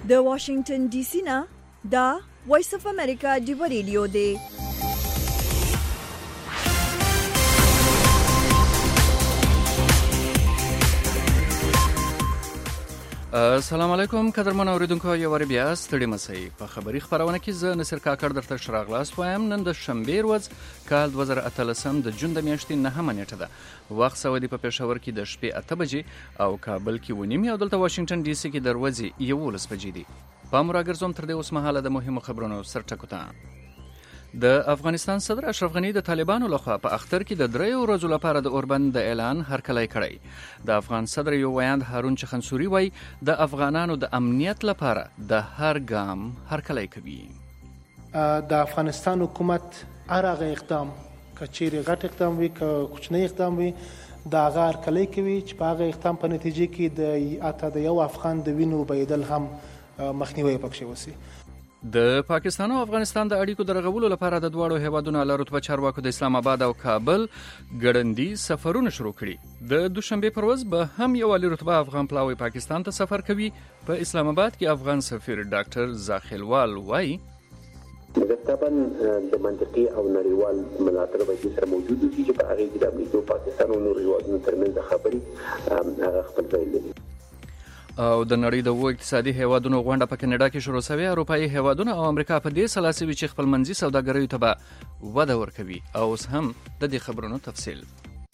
د واشنگټن ډي سي نه دا وایس اف امریکا دی ریډیو دی. السلام علیکم قدرمن اوریدونکو، یو ور بیا ستړي مسئ په خبری خبرونه کې زه نصر کاکړ درته شراغلاس وایم. نن د شنبه ورځ کال 2013 د جون د میاشتې 9 نیټه ده. وخت سعودي په پېښور کې د شپې 8 بجې او کابل کې ونیم او دلته واشنگټن ډي سي کې د ورځې 11 بجې دي. په مراګرزوم تر دې اوس مهاله د مهمو خبرونو سرټکوته. د افغانستان صدر اشرف غنی د طالبانو لخوا په اختر کې د 3 ورځو لپاره د اوربند د اعلان هرکلی کړی. د افغان صدر یو ویاند هارون چخنسوري وای د افغانانو د امنیت لپاره د هر ګام هرکلی کوي. د افغانستان حکومت هغه اقدام کچېری غټ اقدام وي که کوچنی اقدام وي دا هغه هرکلی کوي چې په هغه اقدام په نتیجه کې د یو افغان د وینو بهیدل هم مخنیوي پکښې وسی. د پاکستان او افغانستان د اړیکو د رغولو لپاره د دواړو هیوادونو له رتبه چارواکو د اسلام آباد او کابل ګړندي سفرونه شروع کړي. د دوشنبه پر ورځ به هم یو عالی رتبه افغان پلاوی پاکستان ته سفر کوي. په اسلام آباد کې افغان سفیر ډاکټر زاخیلوال وایي طبعا د منطقي او نړیوال ملاتړ به سره موجود دي چې په هغه کې د امریکا او پاکستان او نورو هیوادونو ترمنځ خبرې خپل ځای لري. او د نړۍ د اقتصادي هیوادونو غونډه په کاناډا کې شروع شوې. اروپایي هیوادونه او امریکا په دې سلاسي چې خپل منځي سوداګرۍ ته به وده ورکوي. او اوس هم د دې خبرونو تفصیل.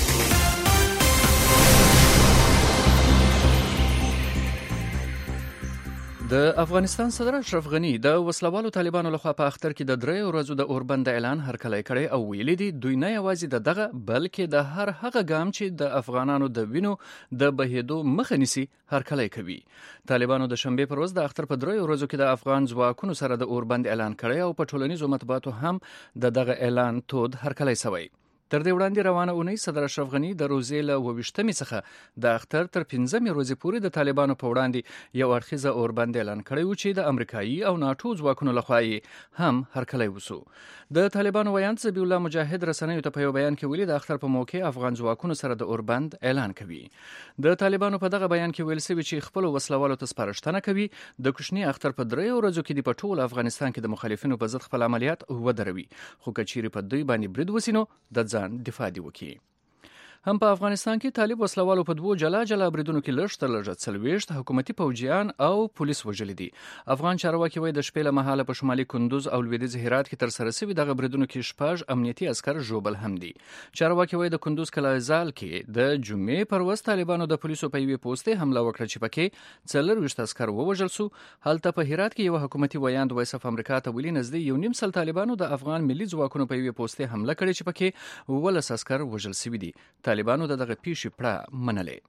د افغانستان صدر اشرف غنی د وسلوالو طالبانو لخوا په اختر کې د 3 ورځو د اوربند اعلان هرکلی کړی او ویلي دي دوی نه یوازې د دغه بلکې د هر هغه ګام چې د افغانانو د وینو د بهیدو مخه نیسي هرکلی کوي. طالبانو د شنبه پر ورځ د اختر په 3 ورځو کې د افغان ځواکونو سره د اوربند اعلان کړی او په ټولنیزو مطبوعاتو هم دغه اعلان تود هرکلی شوی. تر دې وړاندې روانه اونۍ صدر اشرف غنی د روزې له 28مې څخه د اختر تر 15مې ورځې پورې د طالبانو په وړاندې یو اړخیزه اوربند اعلان کړی و چې د امریکایي او ناټو ځواکونو لخوا هم هرکلی وسو. د طالبانو ویاند ذبیح الله مجاهد رسنیو ته په یو بیان کې ویلي د اختر په موقع افغان ځواکونو سره د اوربند اعلان کوي. د طالبانو په دغه بیان کې ویل شوی چې خپل وسلوالو ته سپارښتنه کوي د کوچني اختر په 3 ورځو کې په ټول افغانستان کې د مخالفینو په ضد خپل عملیات ودروي، خو کچيري په دوی باندې برید وسینو د ځان دفاع دی وکړي. هم په افغانستان کې طالب وسلوالو په 2 جلا بریدونو کې لږ تر لږه 40 حکومتي پوځیان او پولیس وژلي دي. افغان چارواکي وایي د شپې له مهاله په شمالي کندوز او لویدیځ هرات کې تر سره شوي دغه بریدونو کې 6 امنیتي عسكر ژوبل هم دي. چارواکي وایي د کندوز کلاځال کې د جمعې پر ورځ طالبانو د پولیسو په یوې پوسټې حمله وکړه چې پکې 40 عسكر ووژل شو. هلته په هرات کې یو حکومتي ویاند وایس اف امریکا ته ویلي نږدې 1.5 سل طالبانو د افغان ملي ځواکونو په یوې پوسټې حمله کړې چې پکې 12 عسكر وژل شوي دي. طالبانو دغه پیښې پړه منلې.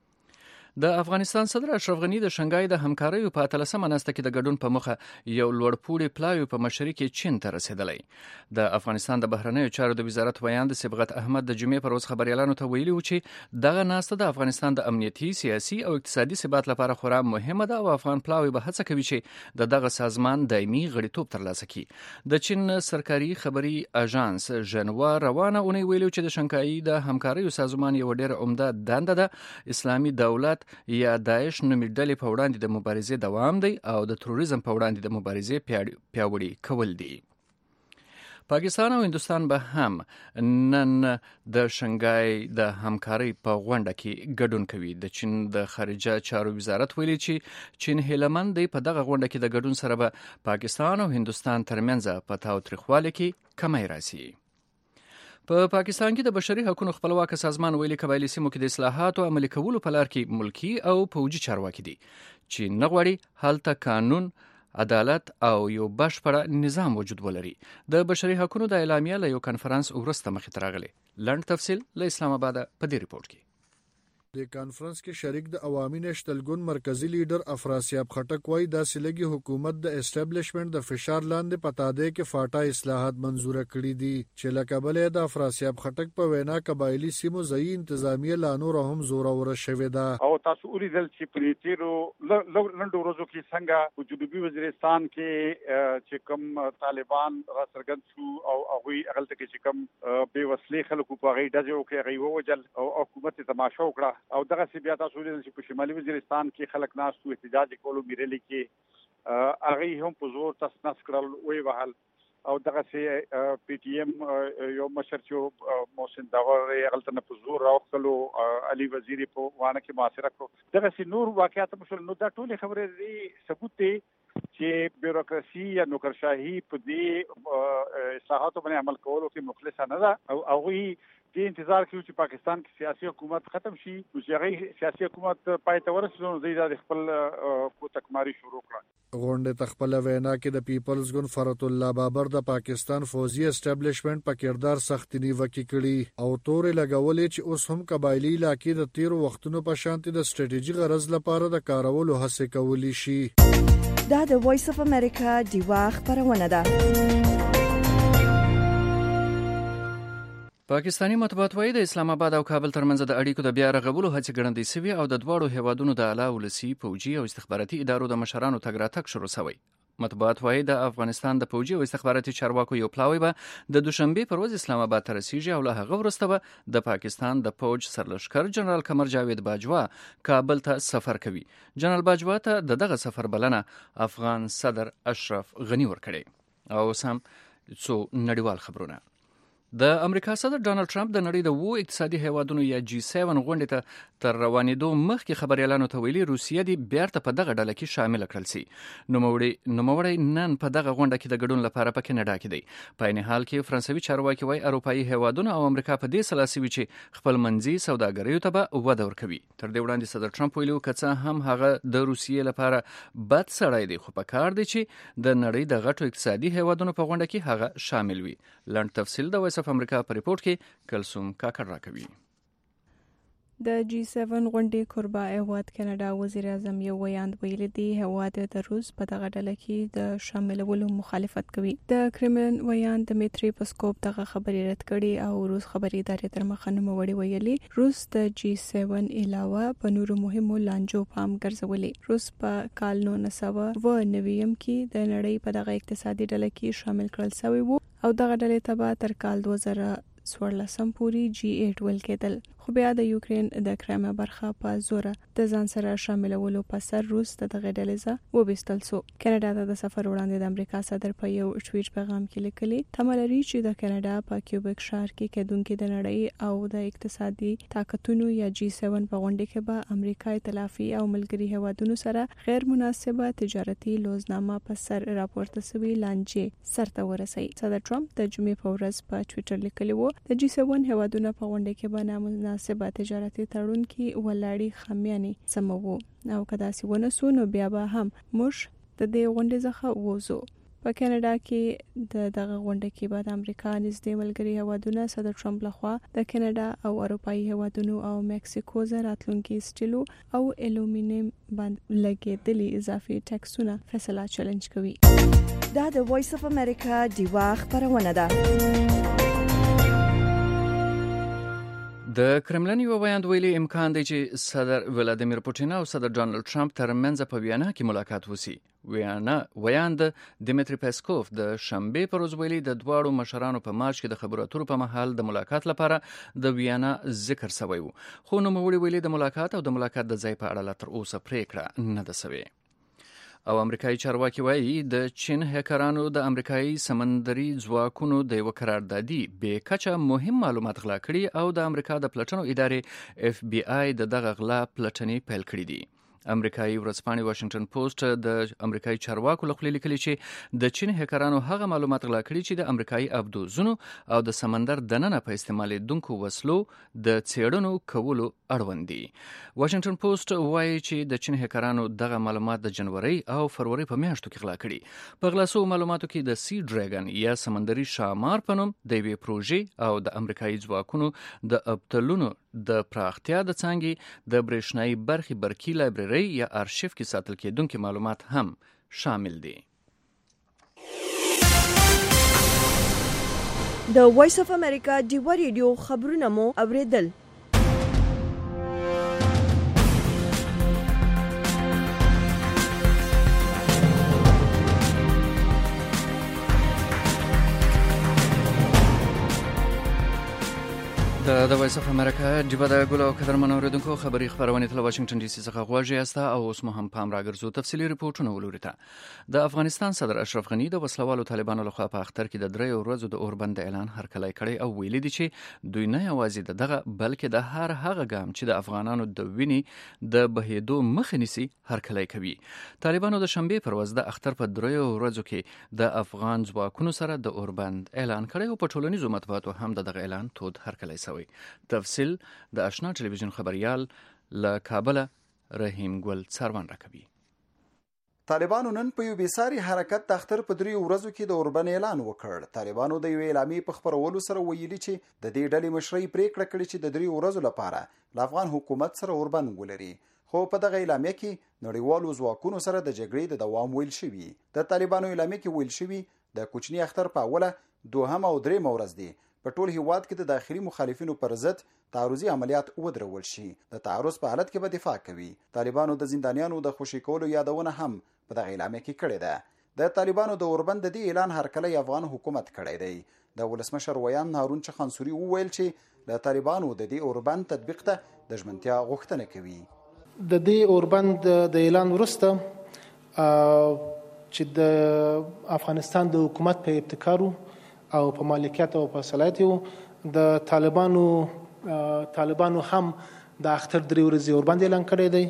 د افغانستان صدر اشرف غنی د شنګای د همکاریو په 13مه ناسته کې د ګډون په مخه یو لوړپوړی پلاوی په مشرق کې چین ته رسیدلی. د افغانستان د بهرنیو چارو د وزارت ویاند صبغت احمد د جمعې پر ورځ خبريالانو ته ویلي و چې دغه ناسته د افغانستان د امنیتي، سیاسي او اقتصادي ثبات لپاره خورا مهمه ده او افغان پلاوی به هڅه کوي چې دغه سازمان دایمي غړیتوب ترلاسه کړي. د چین سرکاري خبري اژانس ژنوا روانه اونۍ ویلي چې د شنګای د همکاریو سازمان یو ډېر عمده دنده ده اسلامي دولت یا داعش نومي ډلې په وړاندې د مبارزې دوام دی او د تروریزم په وړاندې د مبارزې پیاوړي کول دي. پاکستان او هندوستان به هم نن د شنګای د همکارۍ په غونډه کې ګډون کوي. د چین د خارجه چارو وزارت ویلي چې چین هیلمند دی په دغه غونډه کې د ګډون سره به پاکستان او هندوستان ترمنځ په تاوتریخوالي کې کمی راسي. په پاکستان کې د بشري حقوقو خپلواک سازمان ویلي قبایلی سیمو کې د اصلاحاتو عملي کولو په لار کې ملکی او پوجي چارواکي دي چې نه غواړي هلته قانون، عدالت او یو بشپړ نظام وجود ولري. د بشري حقوقو د اعلامیه له یو کانفرنس وروسته مخې ته راغلی. لنډ تفصیل له اسلام آباد په دې ریپورت کې. د کانفرنس کې شریک د عوامي نشتلګون مرکزی لیډر افراسیاب خټک وایي دا سلګي حکومت د اسټابلیشمنت د فشار لاندې پتاده کې فاټا اصلاحات منزور کړي دي چې لکبلې د افراسیاب خټک په وینا قبایلی سیمو ځای انتظامیه لانو هم زوره ور شوې ده. او تاسو ولیدل چې پلیتیرو لندو ورځو کې څنګه په جنوبي وزیرستان کې چې کوم طالبان را څرګند شو او هغه اغلته کې چې کوم بے وسلې خلکو په غي دځو کې غي ووجل او حکومت تماشا وکړه او دغه سی بیا تاسو ولې چې په شمالي وزیرستان کې خلک ناس تو احتجاج کولو میرلي کې هغه هم په زور تاسو نس کړل وی وهل او دغه سي پی ټی ایم یو مشر چې محسن داور غلطنه په زور راوخلو علي وزیر په وانه کې معاصره کړو دغه سي نور واقعیت مشل نو دا ټول خبره دي ثبوت دي چې بیوروکراسي یا نوکرشاهي په دې اصلاحاتو باندې عمل کولو کې مخلص نه ده او هغه دې انتظار کوي چې پاکستان کې سیاسي حکومت ختم شي چې هغه سیاسي حکومت پای ته ورسېږي نو د خپل کوتکماری شروع کړه غونډه تخپل وینا کې د پیپلز ګوند فرت الله بابر د پاکستان فوجي اسټابلیشمنت په کردار سخت نیوکه کړي او تورې لګولې چې اوس هم قبایلی علاقې د تیر وختونو په شانتي د ستراتیژي غرض لپاره د کارولو هڅه کولی شي دا د وایس اف امریکا دیوا خبرونه ده پاکستانی مطبوعات وايي د اسلام آباد او کابل ترمنځ د اړیکو د بیا رغولو هڅې ګړندۍ سوي او د دواړو هیوادونو د اعلی ولسي پوجي او استخباراتي ادارو د مشرانو تګ راتګ شروع شوی. مطبوعات وايي د افغانستان د پوجي او استخباراتي چارواکو یو پلاوی به د دوشنبه پر ورځ اسلام آباد ته رسیږي او له هغه وروسته به د پاکستان د پوج سرلشکر جنرال قمر جاوید باجوا کابل ته سفر کوي. جنرال باجوا ته دغه سفر بلنه افغان صدر اشرف غنی ورکړي. او سم څو نړیوال خبرونه د امریکا صدر ډانلډ ټرمپ د نړۍ د 2 اقتصادي هیوادونو یا جی 7 غونډې ته تر روانېدو مخکې خبريالانو ته ویلي روسیه دې بیرته په دغه ډله کې شامل کړل شي. نوموړی نن په دغه غونډه کې د ګډون لپاره په کینیډا کې دی. په عین حال کې فرانسوي چارواکي وايي اروپایي هیوادونو او امریکا په دې سلاسي وي چې خپل منځي سوداګریو ته به وده ورکوي. تر دې وړاندې صدر ټرمپ ویلو کڅه هم هغه د روسیې لپاره بد سړی دی خو په کار دی چې د نړۍ د غټو اقتصادي هیوادونو په غونډه کې هغه شامل وي. لاند تفصیل د وایس اف امریکا په ریپورت کې کلثوم کاکړ راکوي. د جی 7 غونډې کوربه هیواد کاناډا وزیر اعظم یو ویاند ویلي دی هیواد د روس په دغه ډله کې د شاملولو مخالفت کوي. د کرملین ویاند دمیتری پسکوف دغه خبرې رد کړي او روس خبري ادارې تر مخه نوموړي ویلي روس د جی 7 علاوه په نورو مهمو لانجو پام ګرځولي. روس په کال 1990 کې د نړۍ په دغه اقتصادي ډله کې شامل کړل شوی وو او دغه ډلې ته به تر کال 2014 پورې جی 8 ویل کېدل. خو بیا د یوکرين د کرایمیا برخه په زور د ځان سره شاملولو په سر روس ته د غډلېزه وبستل سو. کاناډا د سفر وړاندې د امریکا صدر په یو ټویټ پیغام کې لیکلي تملري چې د کاناډا په کیوبیک ښار کې کېدونکو د نړۍ او د اقتصادي طاقتونو یا جی 7 په غونډه کې به امریکا ائتلافي او ملګري هیوادونو سره غیر مناسبه تجارتي لوزنامه په سر راپورته شوی لانجې سرته ورسي. صدر ټرمپ د جمعې په ورځ په ټویټر لیکلی وو د جی 7 هیوادونو په غونډه کې به نامناسبه تجارتي تړون کې ولاړی خمیاني سموو او کدا سی ونسو نو بیا به هم موږ د دې غونډې څخه ووزو. په کاناډا کې دغه غونډه کې بعد امریکا نږدې ملګري هیوادونه صدر ټرمپ لخوا د کاناډا او اروپایي هیوادونو او مکسیکو سره راتلونکي سټیلو او الومینیم باندې لګېدلي اضافي ټیکسونه فیصله چیلنج کوي. دا د وایس اف امریکا دیوا خبرونه ده. د کرملین یو ویاند ویلي امکان دی چې صدر ولادیمیر پوتین او صدر ډانلډ ټرمپ ترمنځ په ویانا کې ملاقات وسی. ویاند دمیتری پسکوف د شنبه پر ورځ ویلي د دواړو مشرانو په مارچ کې د خبرو اترو په محل د ملاقات لپاره د ویانا ذکر شوی و. خو نوموړي ویلي د ملاقات او د ملاقات د ځای په اړه تر اوسه پریکړه نه ده شوې. او امریکایي چارواکي وایي د چین هکرانو د امریکایي سمندري ځواکونو د یو قراردادي به کچه مهم معلومات غلا کړي او د امریکا د پلټنو ادارې اف بی آی دغه غلا پلټنې پیل کړې دي. امریکایي ورځپاڼې واشنگټن پوسټ د امریکایي چارواکو لخوا لیکلي چې د چین هکرانو هغه معلومات غلا کړي چې د امریکایي ابدوزونو او د سمندر دننه په استعمالېدونکو وسلو د څېړنو کولو اړوند دي. واشنگټن پوسټ وایي چې د چین هکرانو دغه معلومات د جنوري او فروری په میاشتو کې غلا کړي. په غلا شوو معلوماتو کې د سی ډراګن یا سمندري شامار په نوم د یوې پروژې او د امریکایي ځواکونو د ابطالونو د پراختیا د څانګې د برېښنایي برخې برقي لایبرري یا ارشیف کې ساتل کېدونکي معلومات هم شامل دي. د وایس اف امریکا دیوا ریډیو خبرونه مو اوریدل. د د وایس اف امریکا جبه د ګل او قدرمن اوریدونکو خبري خبرونه تل واشنگټن ډي سي څخه غواړي استا او اوس مهم پام راګرځو تفصيلي ریپورتونه ولورته د افغانستان صدر اشرف غنی د وسلوالو طالبانو لخوا په اختر کې د 3 ورځو د اوربند اعلان هرکلی کړی او ویلي دي چې دوی نه یوازې دغه بلکې د هر هغه ګام چې د افغانانو د ویني د بهیدو مخه نیسي هرکلی کوي. طالبانو د شنبه پر ورځ د اختر په 3 ورځو کې د افغان ځواکونو سره د اوربند اعلان کړی او په ټولنیزو مطبوعاتو هم دغه اعلان تود هرکلی شوی. تفصیل د آشنا ټلویزیون خبريال له کابل رحیم ګل څاروان راکوي. طالبانو نن په یو بیساري حرکت د اختر په 3 ورځو کې د اوربند اعلان وکړ. طالبانو د یو اعلامیې په خبرولو سره ویلي چې د دې ډلې مشري پریکړه کړې چې د 3 ورځو لپاره د افغان حکومت سره اوربند ولري. خو په دغه اعلامیه کې نړیوالو ځواکونو سره د جګړې د دوام ویل شوی. د طالبانو اعلامیه کې ویل شوی د کوچني اختر په اوله دوهم او دریم ورځ دی په ټول هیواد کې د داخلي مخالفینو پر ضد تعرضي عملیات ودرول شي. د تعرض په حالت کې به دفاع کوي. طالبانو د زندانیانو د خوشي کولو یادونه هم په دغه اعلامیه کې کړې ده. د طالبانو د اوربند د اعلان هرکلی افغان حکومت کړی دی. د ولسمشر ویان هارون چخانسوري وویل چې د طالبانو د دې اوربند تطبیق ته د ژمنتیا غوښتنه کوي. د دې اوربند د اعلان وروسته چې د افغانستان د حکومت په ابتکارو او په مالکیت او په صلاحیت د طالبانو هم د اختر 3 ورځې اوربند اعلان کړی دی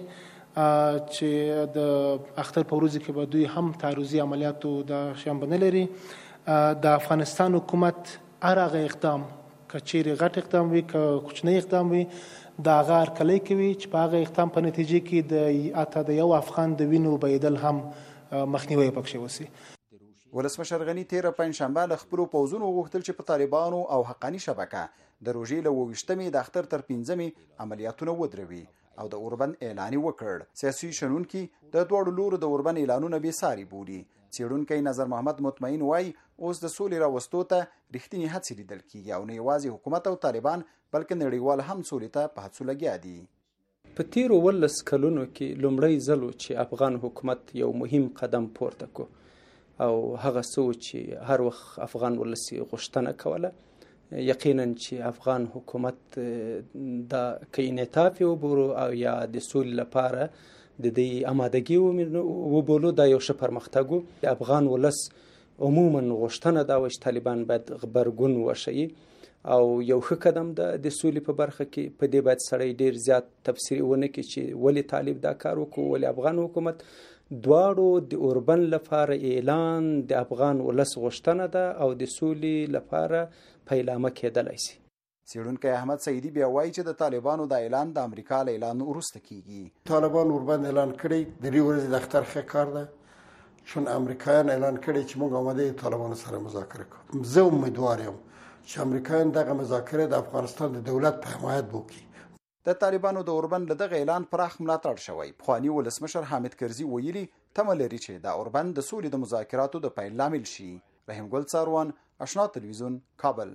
چې د اختر په ورځ کې به دوی هم تعرضي عملیاتو د شامل نه لري. د افغانستان حکومت هغه اقدام کچېری غټ اقدام وي که کوچنی اقدام وي د هغه هرکلی کوي چې په هغه اقدام په نتیجه کې د یو افغان د وینو بهیدل هم مخنیوي پکښې وسی. ولسمشر غنی تیره پنځشنبه له خپلو پوځونو وغوښتل چې په طالبانو او حقاني شبکه د روژې له 28مې د اختر تر 5مې عملیاتونه ودروي او د اوربند اعلان وکړ. سیاسي شنونکي د دوړو لورو د اوربند اعلانونه بې ساري بولي. څېړونکی نظر محمد مطمئن وایي اوس د سولې راوستو ته رښتینې هڅې لیدل کېږي او نه یوازې حکومت او طالبان بلکې نړیوال هم سولې ته په هڅو لګیا دي. په تیرو 11 کلونو کې لومړی ځل چې افغان حکومت یو مهم قدم پورته کو او هغه څه چې هر وخت افغان ولسی غوښتنه کوله یقینا چې افغان حکومت د کینټاف وبورو او یا د سولې لپاره د دې آمادګي وبولو دا یو ښه پرمختګ. افغان ولس عموما غوښتنه دا و چې طالبان باید غبرګون وشي او یو ښه قدم د سولې په برخه کې په دې باید سړی ډیر زیات تفسیر ونه کړي چې ولی طالب دا کار وکړو ولی افغان حکومت دواړو د اوربند لپاره اعلان د افغان ولس غوښتنه ده او د سولې لپاره پیلامه کېدلی شي. څېړونکی احمد سعیدي بیا وایي چې د طالبانو د اعلان د امریکا له اعلان وروسته کیږي. طالبان اوربند اعلان کړی د 3 ورځې د اختر ښه کار ده چون امریکایان اعلان کړی چې موږ آماده طالبانو سره مذاکره کوو. زه امیدوار یم چې امریکایان دغه مذاکره د افغانستان د دولت په حمایت وکړي. د طالبانو د اوربند له دغه اعلان پراخ ملاتړ شوی. پخواني ولسمشر حامد کرزي ویلي تمه لري چې د اوربند د سولې د مذاکراتو د پیل لامل شي. رحیم ګل څاروان، آشنا تلویزیون، کابل.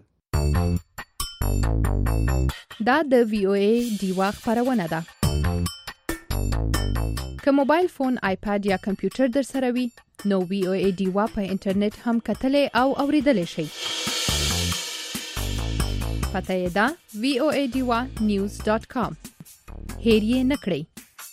دا د وی او ای دیوا خبرونه ده. که موبایل فون، آیپاد یا کمپیوټر در سره وي نو وی او ای دیوا په انټرنیټ هم کتلې او اوریدلې شي. پته یې ده voadiwa.news.com. هیر یې نه کړئ.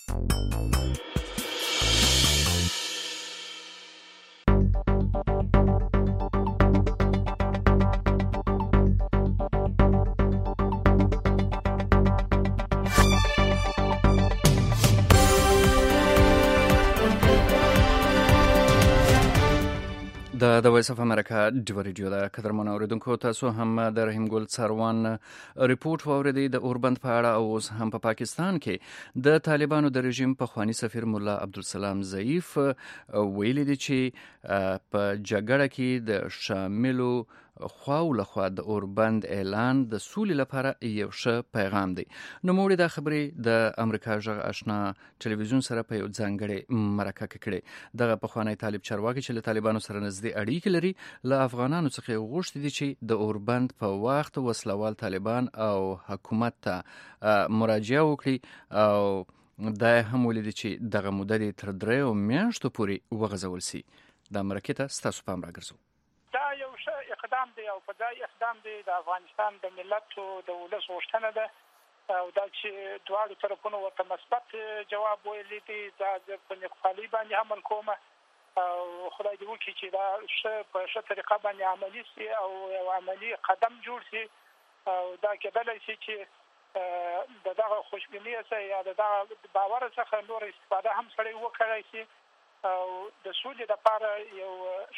د وایس اف امریکا ډیو ریډیو د قدرمن اوریدونکو تاسو هم د رحیم ګل څاروان ریپورت واوریدئ د اوربند په اړه او اوس هم په پاکستان کې د طالبانو د رژیم پخوانی سفیر مولا عبدالسلام ضعیف ویلي دي چې په جګړه کې د شاملو خواو لخوا د اوربند اعلان د سولې لپاره یو ښه پیغام دی. نوموړي دا خبرې د امریکا غږ آشنا ټلویزیون سره په یو ځانګړې مرکه کې کړې. دغه پخوانی طالب چارواکي چې له طالبانو سره نږدې اړیکې لري له افغانانو څخه غوښتي دي چې د اوربند په وخت وسلوال طالبان او حکومت ته مراجعه وکړي او دا هم ولیدي چې دغه موده دې تر 3 میاشتو پورې وغځول سي. د مرکه ته ستاسو پام راګرځو. دا یو ښه اقدام دی او په ځای اقدام دی د افغانستان د ملت او د ولس غوښتنه ده او دا چې دواړو طرفونو ورته مثبت جواب ویلی دی دا زه په نیکخوالي باندې عمل کوم او خدای دې وکړي چې دا په ښه طریقه باندې عملي شي او یو عملي قدم جوړ شي او دا کېدلی شي چې د دغه خوشبینۍ څخه یا د دغه باور څخه نور استفاده هم سړی وکړی شي او د سولې لپاره یو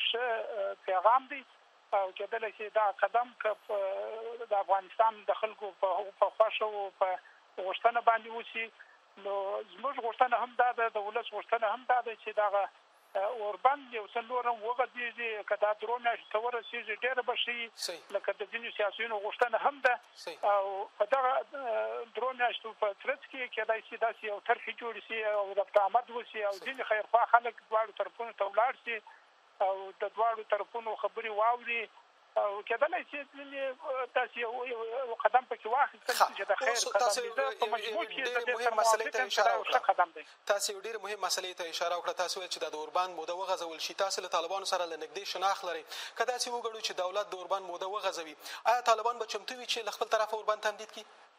ښه پیغام دی او کېدلی شي دا قدم که د افغانستان د خلکو په خوښه او په غوښتنه باندې وشي نو زموږ غوښتنه هم دا ده د ولس غوښتنه هم دا ده چې دغه اوربند یو څه نور هم وغځېږي که دا درو میاشتو ته ورسېږي ډېره به ښه لکه د ځینو سیاسیونو غوښتنه هم ده او په دغه درو میاشتو په ترڅ کې کېدای شي داسې یو طرحې جوړې شي او ربط عمد وشي او ځینې خیرخوا خلک دواړو طرفونو ته ولاړ شي او د دواړو طرفونو خبرې واوري او کېدلی شي داسې یو قدم پکې واخیستل شي چې د خیر قدم دی. زه په مجموع کې د دې سره موافق یم چې دا یو ښه قدم دی. تاسو یو ډېرې مهمې مسلې ته اشاره وکړه. تاسو ویل چې د اوربند موده وغځول شي. تاسو له طالبانو سره له نږدې شناخت لرئ. که داسې وګڼو چې دولت د اوربند موده وغځوي آیا طالبان به چمتو وي چې له خپل طرفه اوربند تمدید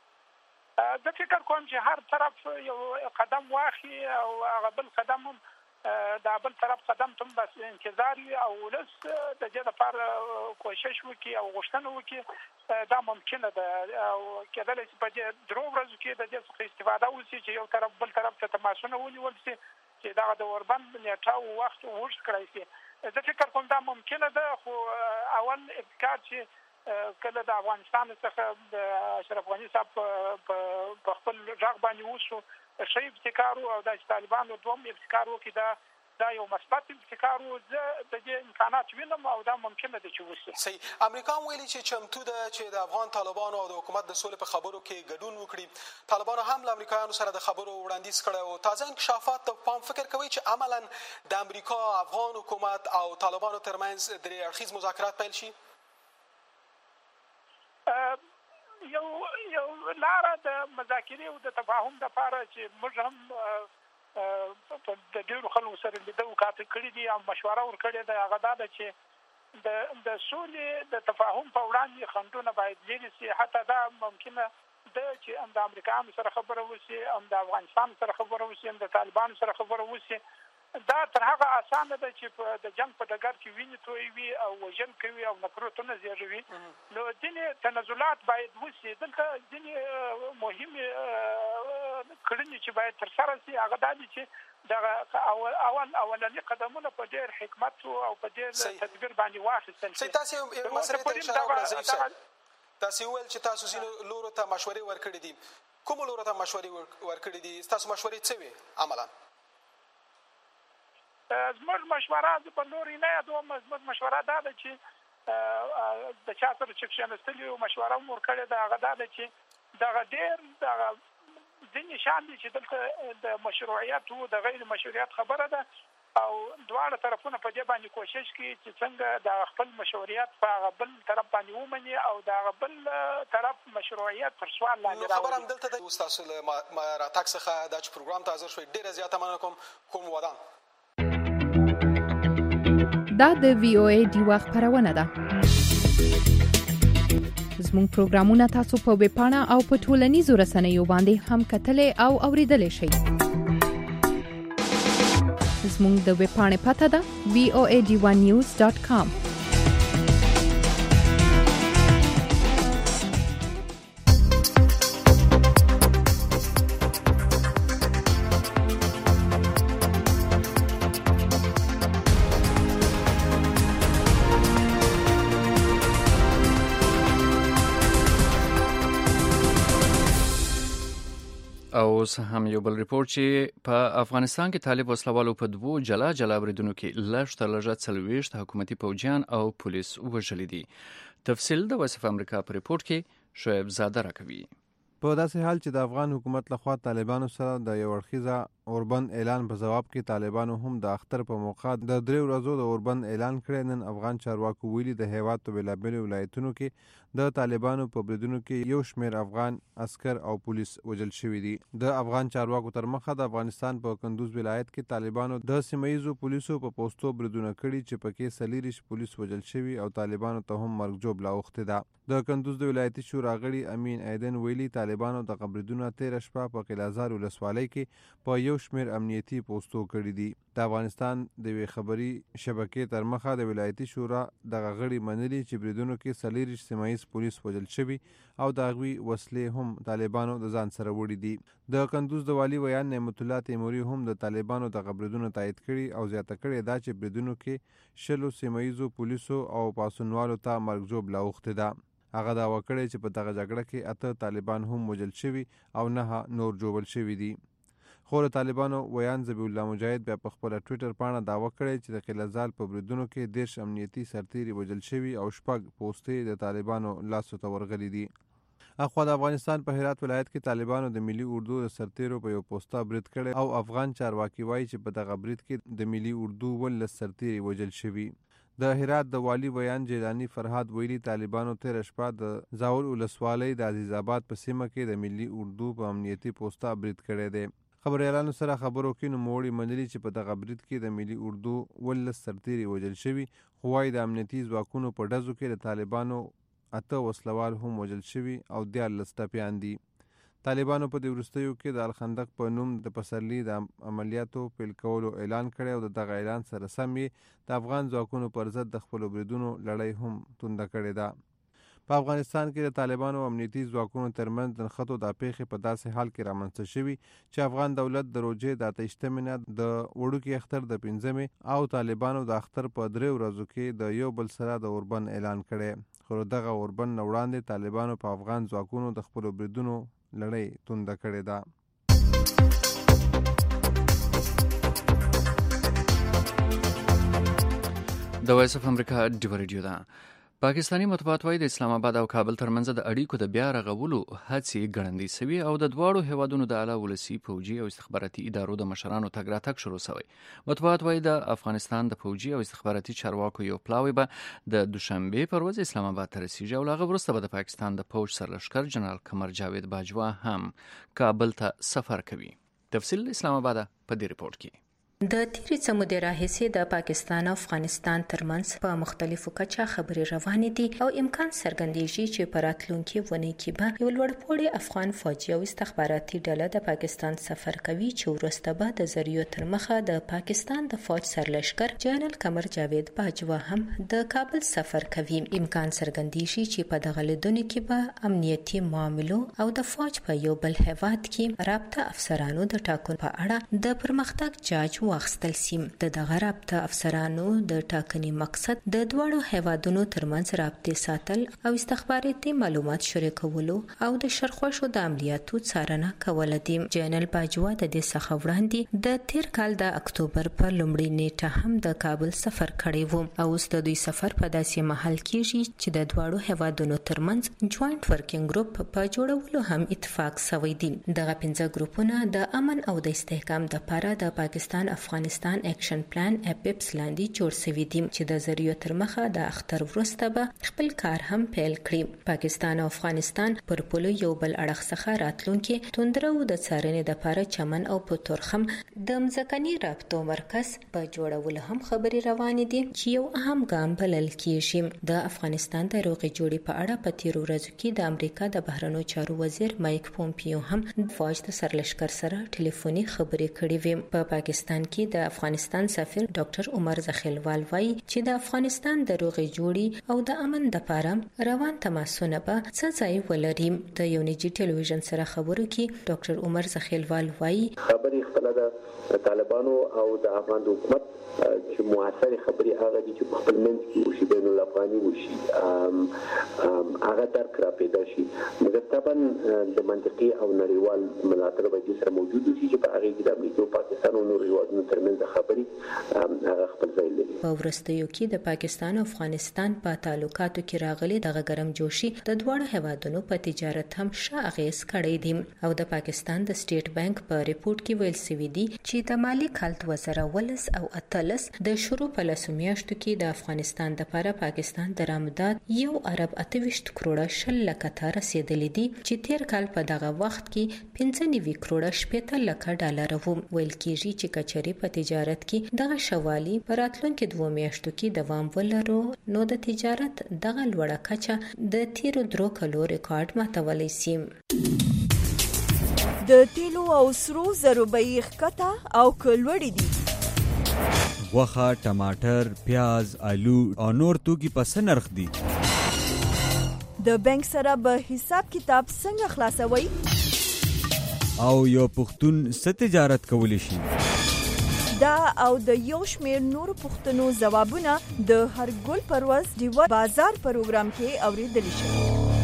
کړي؟ زه فکر کوم چې هر طرف یو قدم واخلي او هغه بل قدم هم دا بل طرف قدم ته بس انتظار وي او ولس د دې لپاره کوشش وکړي او غوښتنه وکړي دا ممکنه ده او کېدلی شي په دې درو ورځو کې د دې څخه استفاده وشي چې یو طرف بل طرف ته تماسونه ونیول شي چې دغه د اوربند نیټه او وخت اوږد کړی شي. زه فکر کوم دا ممکنه ده خو اول ابتکار چې کله د افغانستان څخه د اشرف غني صاحب په خپل غږ باندې وشو ښه ابتکار او د طالبانو دوم ابتکار وکړي دا یو مثبت ابتکار و. زه د دې امکانات وینم او دا ممکنه ده چې وشي. صحیح. امریکا هم ویلي چې چمتو ده چې د افغان طالبانو او د حکومت د سولې په خبرو کې ګډون وکړي. طالبانو هم له امریکایانو سره د خبرو وړاندیز کړی او تازه انکشافات ته پام فکر کوي چې عملا د امریکا افغان حکومت او طالبانو ترمنځ درې اړخیز مذاکرات پیل شي. یو لاره د مذاکرې او د تفاهم لپاره چې موږ هم د ډېرو خلکو سره لیده وکاته کړي دي او مشوره ورکړې ده هغه دا ده چې د سولې د تفاهم په وړاندې خنډونه باید لرې شي. حتی دا ممکنه ده چې هم د امریکایانو سره خبره وشي هم د افغانستان سره خبره وشي هم د طالبانو سره خبره وشي. دا تر هغه اسانه ده چې د جنگ په ډګر کې وینې تویوي او وژل کوي او نفرتونه زیږوي. نو ځینې تنازلات باید وشي. دلته ځینې مهمې کړنې چې باید ترسره شي هغه دا دي چې دغه اولني قدمونه په ډېر حکمت او په ډېر تدبیر باندې واخیستل شي. تاسو یو مسله ته اشاره وکړه ضعیف صاحب. تاسو ویل چې تاسو ځینو لورو ته مشورې ورکړې دي. کومو لورو ته مشورې ورکړې دي؟ تاسو مشورې څه وې عملا؟ زموږ مشوره زه په نورې نه یادوم. زموږ مشوره دا ده چې د چا سره چې کښېنستلي او مشوره هم ورکړې ده هغه دا ده چې دغه ډېر دغه ځینې شیان دي چې دلته د مشروعیت او د غیر مشروعیت خبره ده او دواړه طرفونه په دې باندې کوشش کوي چې څنګه د خپل مشروعیت په هغه بل طرف باندې ومني او د هغه بل طرف مشروعیت تر سوال لاندې راولي. خبره هم دلته ده. ستاسو له راتګ څخه دا چې پروګرام ته حاضر شوئ ډېره زیاته مننه کوم. کوم ودان. دا د وی او ای ډیوا خبرونه ده. زموږ پروګرامونه تاسو په ویب پاڼه او په ټولنیزو رسنیو باندې هم کتلې او اوریدلې شئ. زموږ د ویب پاڼې پته ده voad1news.com. اوس هم یو بل ریپورت چې په افغانستان کې طالب وسلوالو په دوو جلا بریدونو کې لږ تر لږه 40 حکومتي پوځیان او پولیس وژلي دي. تفصیل د وایس اف امریکا په ریپورت کې شعیب زاده راکوي. په داسې حال چې د افغان حکومت لخوا طالبانو سره د یو اړخیزه اوربند اعلان په جواب کې طالبانو هم د اختر په موقع د 3 ورځو د اوربند اعلان کړی. نن افغان چارواکو ویلي د هیواد په بېلابېلو ولایتونو کې د طالبانو په بریدونو کې یو شمېر افغان عسکر او پولیس وژل شوي دي. د افغان چارواکو تر مخه د افغانستان په کندوز ولایت کې طالبانو د سیمهییزو پولیسو په پوستو بریدونه کړي چې پکې 40 پولیس وژل شوي او طالبانو ته هم مرګ ژوبله اوښتې ده. د کندوز د ولایتي شورا غړي امین ایدن ویلي طالبانو د بریدونه 13 شپه په قلعهزار ولسوالۍ کې په یو شمېر امنیتي پوستو کړي دي. د افغانستان د یوې خبري شبکې تر مخه د ولایتي شورا دغه غړي منلي چې بریدونو کې 40 سیمهییز پولیس وژل شوي او د هغوی وسلې هم طالبانو د ځان سره وړي دي. د کندوز د والي ویان نعمت الله تیموري هم د طالبانو دغه بریدونه تایید کړي او زیاته کړې ده چې بریدونو کې 20 سیمهییزو پولیسو او پاسونوالو ته مرګ ژوبله اوښتې ده. هغه دعوه کړې چې په دغه جګړه کې 8 طالبان هم وژل شوي او 9 نور ژوبل شوي دي. خو د طالبانو ویان ذبیح الله مجاهد بیا په خپله ټویټر پاڼه دعوه کړې چې د قلعهزال په بریدونو کې 10 امنیتي سرتیري وژل شوي او 6 پوستې د طالبانو لاسو ته ورغلي دي. اخوا د افغانستان په هرات ولایت کې طالبانو د ملي اردو د سرتیرو په یو پوسته برید کړی او افغان چارواکي وایي چې په دغه برید کې د ملي اردو 19 سرتیري وژل شوي. د هرات د والی ویان جیلانی فرهاد ویلي طالبانو 13 شپه د زاول ولسوالۍ د عزیز آباد په سیمه کې د ملي اردو په امنیتي پوسته برید کړی دی. خبريالانو سره خبرو کې نوموړي منلي چې په دغه برید کې د ملي اردو 19 سرتیري وژل شوي خو وايي د امنیتي ځواکونو په ډزو کې د طالبانو 8 وسلوال هم وژل شوي او 14 ټپیان دي. طالبانو په دې وروستیو کې د الخندق په نوم د پسرلي د عملیاتو پیل کولو اعلان کړی او د دغه اعلان سره سم یې د افغان ځواکونو پر ضد د خپلو بریدونو لړۍ هم تونده کړې ده. په افغانستان کې د طالبانو امنیتي ځواکونو ترمنځ د نښتو د پیښې په داسې حال کې رامنځته شوي چې افغان دولت د روژې د 28 نه د وړوکي اختر د 5 او طالبانو د اختر په 3 ورځو کې د یو بل سره د اوربند اعلان کړی. خو دغه اوربند نه وړاندې طالبانو په افغان ځواکونو د خپلو بریدونو لړۍ تونده کړې ده. د وایس اف امریکا ډیو ریډیو ده. پاکستاني مطبوعات وايي د اسلام آباد او کابل ترمنځ د اړیکو د بیا رغولو هڅې ګړندۍ سوي او د دواړو هیوادونو د اعلی ولسي فوجي او استخباراتي ادارو د مشرانو تګ راتګ شروع شوی. مطبوعات وايي د افغانستان د فوجي او استخباراتي چارواکو یو پلاوی به د دوشنبه پر ورځ اسلام آباد ته رسیږي او هغه وروسته به د پاکستان د فوج سرلښکر جنرال قمر جاوید باجوا هم کابل ته سفر کوي. تفصیل اسلام آباد په دې ریپورت کې. د تیری سمودي راهیسي د پاکستان او افغانستان ترمنځ په مختلفو کچه خبرې روانې دي او امکان څرګندېږي چې په راتلونکي ونه کې به یو لوړپوړی افغان فوجي او استخباراتي ډله د پاکستان سفر کوي چې وروسته به د ذریعو تر مخه د پاکستان د فوج سرلښکر جنرال قمر جاوید باجوا هم د کابل سفر کوي. امکان څرګندېږي چې په دغه لیدنو کې به امنیتي معاملو او د فوج په یو بل هیواد کې رابطه افسرانو د ټاکنو په اړه د پرمختګ جاج واخستل سیم. د دغه رابطه افسرانو د ټاکنې مقصد د دوړو هیوادونو ترمنځ رابطه ساتل او استخباراتي معلومات شریکولو او د شرخوشو د عملیاتو څارنه کول دي. جنرال باجوا د دې څخه وړاندې د تیر کال د اکتوبر په لومړۍ نیټه هم د کابل سفر کړی و او اوس د دوی سفر په داسې محل کېږي چې د دوړو هیوادونو ترمنځ جوائنټ ورکینګ ګروپ په جوړولو هم اتفاق شوی دی. دغه 5 ګروپونه د امن او د استحکام لپاره د پاکستان افغانستان اکشن پلان اپیپس لاندې جوړ شوی دی چې د ذریعو تر مخه د اختر وروسته به خپل کار هم پیل کړي. پاکستان او افغانستان پر پولو یو بل اړخ څخه راتلونکي توندرو د څارنې لپاره چمن او په تورخم د مځکني رابطو مرکز په جوړولو هم خبري روانې دي چې یو اهم ګام بلل کیږي. د افغانستان د روغې جوړې په اړه په تیر ورځو کې د امریکا د بهرنیو چارو وزیر مایک پومپیو هم د فوج د سرلښکر سره ټلیفوني خبرې کړې وې. په پاکستان کې د افغانستان سفیر ډاکټر عمر زخیلوال وایي چې د افغانستان د روغې جوړې او د امن لپاره روان تماسونه به څه ځای ولري. د یو نجی ټلویزیون سره خبرو کې ډاکټر عمر زخیلوال وایي خبرې خپل د طالبانو او د افغان حکومت چې موثر خبرې هغه دي چې په خپل منځ کې وشي بین الافغاني وشي هغه درک را پیدا شي. مګر طبعا د منطقي او نړیوال ملاتړ به سره موجود شي چې په هغه کې د امریکا او پاکستان او نور هیوادونو طالبانو ترمنځ خبري خپل ځای لري. په وروستیو کې د پاکستان او افغانستان په تعلقاتو کې راغلي دغه ګرم جوشي د دواړو هیوادونو په تجارت هم ښه اغیز کړی دی او د پاکستان د سټیټ بانک په ریپورت کې ویل شوی دی چې د مالی کال 2019 او 2018 د شروع په لسو میاشتو کې د افغانستان لپاره پاکستان درآمدات 1.28 کروڑه 10 لکه ته رسیدلی دي چې تیر کال په دغه وخت کې 15 کروڑه 70 لکه ډالر وو. ویل کېږي چې کچري په تجارت کې دغه شوالي په راتلونکو 2 میاشتو کې دوام ولرو نو د تجارت دغه لوړه کچه د تیرو 3 کلو ریکارډ ماتولی شي. د تیلو او سرو زرو بیې ښکته او کلوړې دي. غوښه، ټماټر، پیاز، آلو او نور توکي په څه نرخ دي؟ د بانک سره به حساب کتاب څنګه خلاصوي؟ او یو پښتون څه تجارت کولی شي؟ دا او د یو شمېر نورو پوښتنو ځوابونه د هر ګل پرواز ډیوه بازار پروګرام کې اوریدلی شي.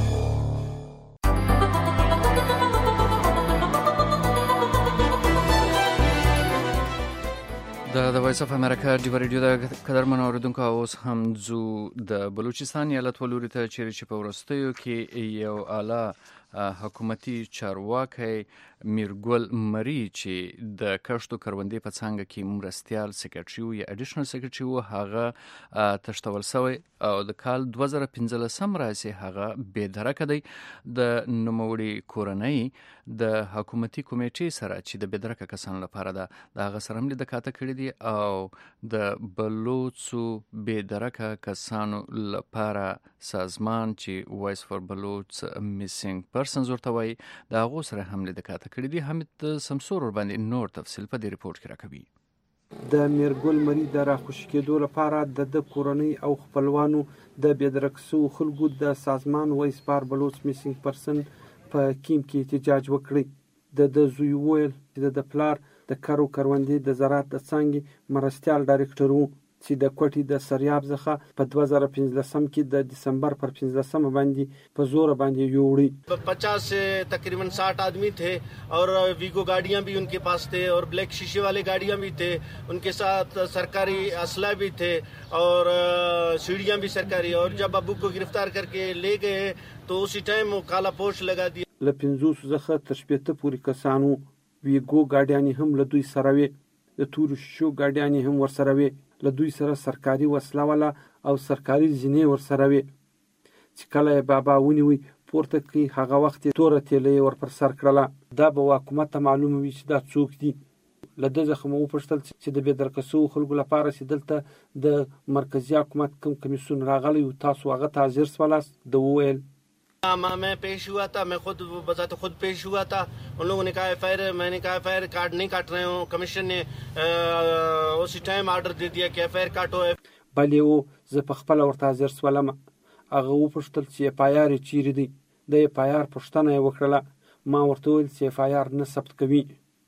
د وایس اف امریکا ډیو ریډیو د قدرمن اوریدونکو اوس هم ځو د بلوچستان ایالت ولوري ته چیرې چې په وروستیو کې یو اعلی حکومتي چارواکي میرګل مری چې د کښتو کروندې په څنګه کې مرستیال سیکریټري او یا اډیشنل سیکریټري و هغه تشتول شوی او د کال 2015 راځي هغه به درکه دی د نوموړي کورنۍ د حکومتي کمیټې سره چې د بدرکه کسانو لپاره د هغه سره هم د کاته کړی دی او د بلوچو بدرکه کسانو لپاره سازمان چې وایس فور بلوچ میسینګ پرسنز ورته وایي د هغه سره هم د کاته کړی دی. حمید سمسور ور باندې نور تفصیل په دې ریپورت کې راکوي. د میرګل مری د راخوشي کېدو لپاره د کورنۍ او خپلوانو د بدرکسو خلکو د سازمان وایس فور بلوچ میسینګ پرسن په کیم کې احتجاج وکړي. د زوی ویل چې د پلار د کروندې د زراعت د څنګه مرستیال ډایرکټر وو چې د کوټي د سریاب څخه په 2015 کې د دسمبر پر 15 باندې په زور باندې یوړي. 50 से तकरीबन 60 आदमी थे और वीगो गाड़ियां भी उनके पास थे और ब्लैक शीशे वाले गाड़ियां भी थे, उनके साथ सरकारी असला भी थे और सीढ़ियां भी सरकारी. और जब अबू को गिरफ्तार करके ले गए तो उसी टाइम वो काला पोश लगा दिया. ل 50 څخه تر 70 پورې کسانو ویګو ګاډیانې هم له دوی سره وي، د تورو شیشو ګاډیانې هم ورسره وي، له دوی سره سرکاري وسله والا او سرکاري زینې ورسره وي چې کله بابا ونیوي پورته کوي هغه وخت توره تیلې ور پر سر کړله. دا به حکومت ته معلومه وي چې دا څوک دي. له دې ځخه مو وپوښتل چې د بدرکسو خلکو لپاره چې دلته د مرکزی حکومت کوم کمیسیون راغلی او تاسو هغه ته حاضر سوالاست. د وویل मैं पेश हुआ था, मैं खुद बजाते खुद पेश हुआ था. उन लोगों ने कहा एफआईआर, मैंने कहा एफआईआर कार्ड नहीं काट रहे हो. कमीशन ने उसी टाइम आर्डर दे दिया कि एफआईआर काटो. بلې او زه په خپل ورته حاضر سوالم. هغه وپوښتل چې اپایار چیرې دی. د اپایار پوښتنه یې وکړله. ما ورته وویل چې اپایار نه ثبت کوي.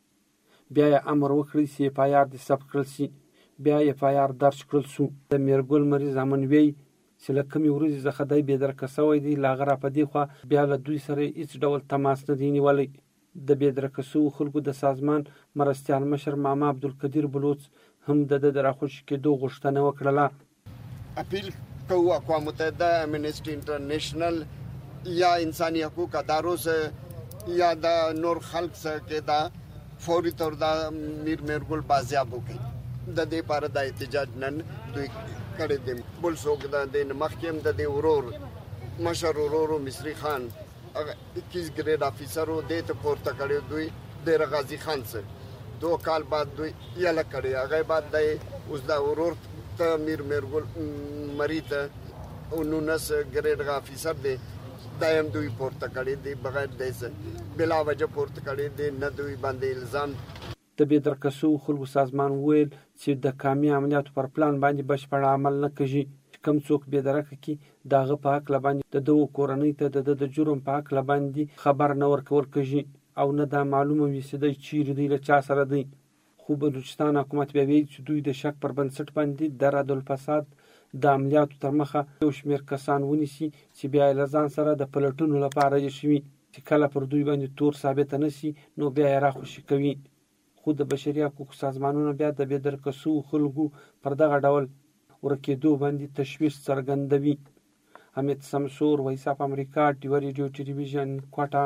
بیا یې امر وکړی چې اپایار دې ثبت کړل شي. بیا یې اپایار درج کړل شو. د میرګل مری زامن وی چې له کومې ورځې څخه دی بېدرکه شوی دی له هغه را په دې خوا بیا له دوی سره هېڅ ډول تماس نه دی نیولی. د بېدرکه شوو خلکو د سازمان مرستیال مشر ماما عبدالقدیر بلوچ هم د ده د راخوشي کېدو غوښتنه وکړله. اپیل کوو اقوام متحده، امنسټي انټرنیشنل یا انساني حقوق ادارو سره یا د نور خلک سره کې دا فوري طور دا میرګل بازیاب وکړي. د دې لپاره د احتجاج نن دوی کړی دی. بل څوک د دې مخکې هم د دې ورور مشر ورور مصری خان 21 ګریډ افیسر و دې ته پورته کړی دوی د غازی خان سره 2 کال بعد دوی یاله کړی. هغه بعد د اوس د ورور ته میرګل مری ته 19 ګریډ افیسر دی دا هم دوی پورته کړی دی بغیر د بلا وجه پورته کړی دی. نه دوی باندې الزام. د بېدرکسو خلکو سازمان ویل چې د کامي عملیاتو پر پلان باندې بشپړ عمل نه کوي. کم څوک بېدرکه کی داغه په حق لباندې د دوه کورنۍ ته د جرم په حق لباندې خبر نه ورکول کوي او نه دا معلومه وي چې د چیرې دی له چا سره دی. خو بلوچستان حکومت بیا ویل چې دوی د شک پر بنسټ باندې د رادالفساد د عملیاتو تر مخه یو شمېر کسان ونیسي چې بیا له ځان سره د پلټونو لپاره یې شوي چې کله پر دوی باندې تور ثابته نه شي نو بیا یې راخوشي کوي. خو د بشري حقوقو سازمانونو بیا د بېدرکسو خلکو پر دغه ډول ورکېدو باندې تشویش څرګندوي. حمید سمسور، وایس اف امریکا، ډیوه ریډیو ټلویزیون، کوټه.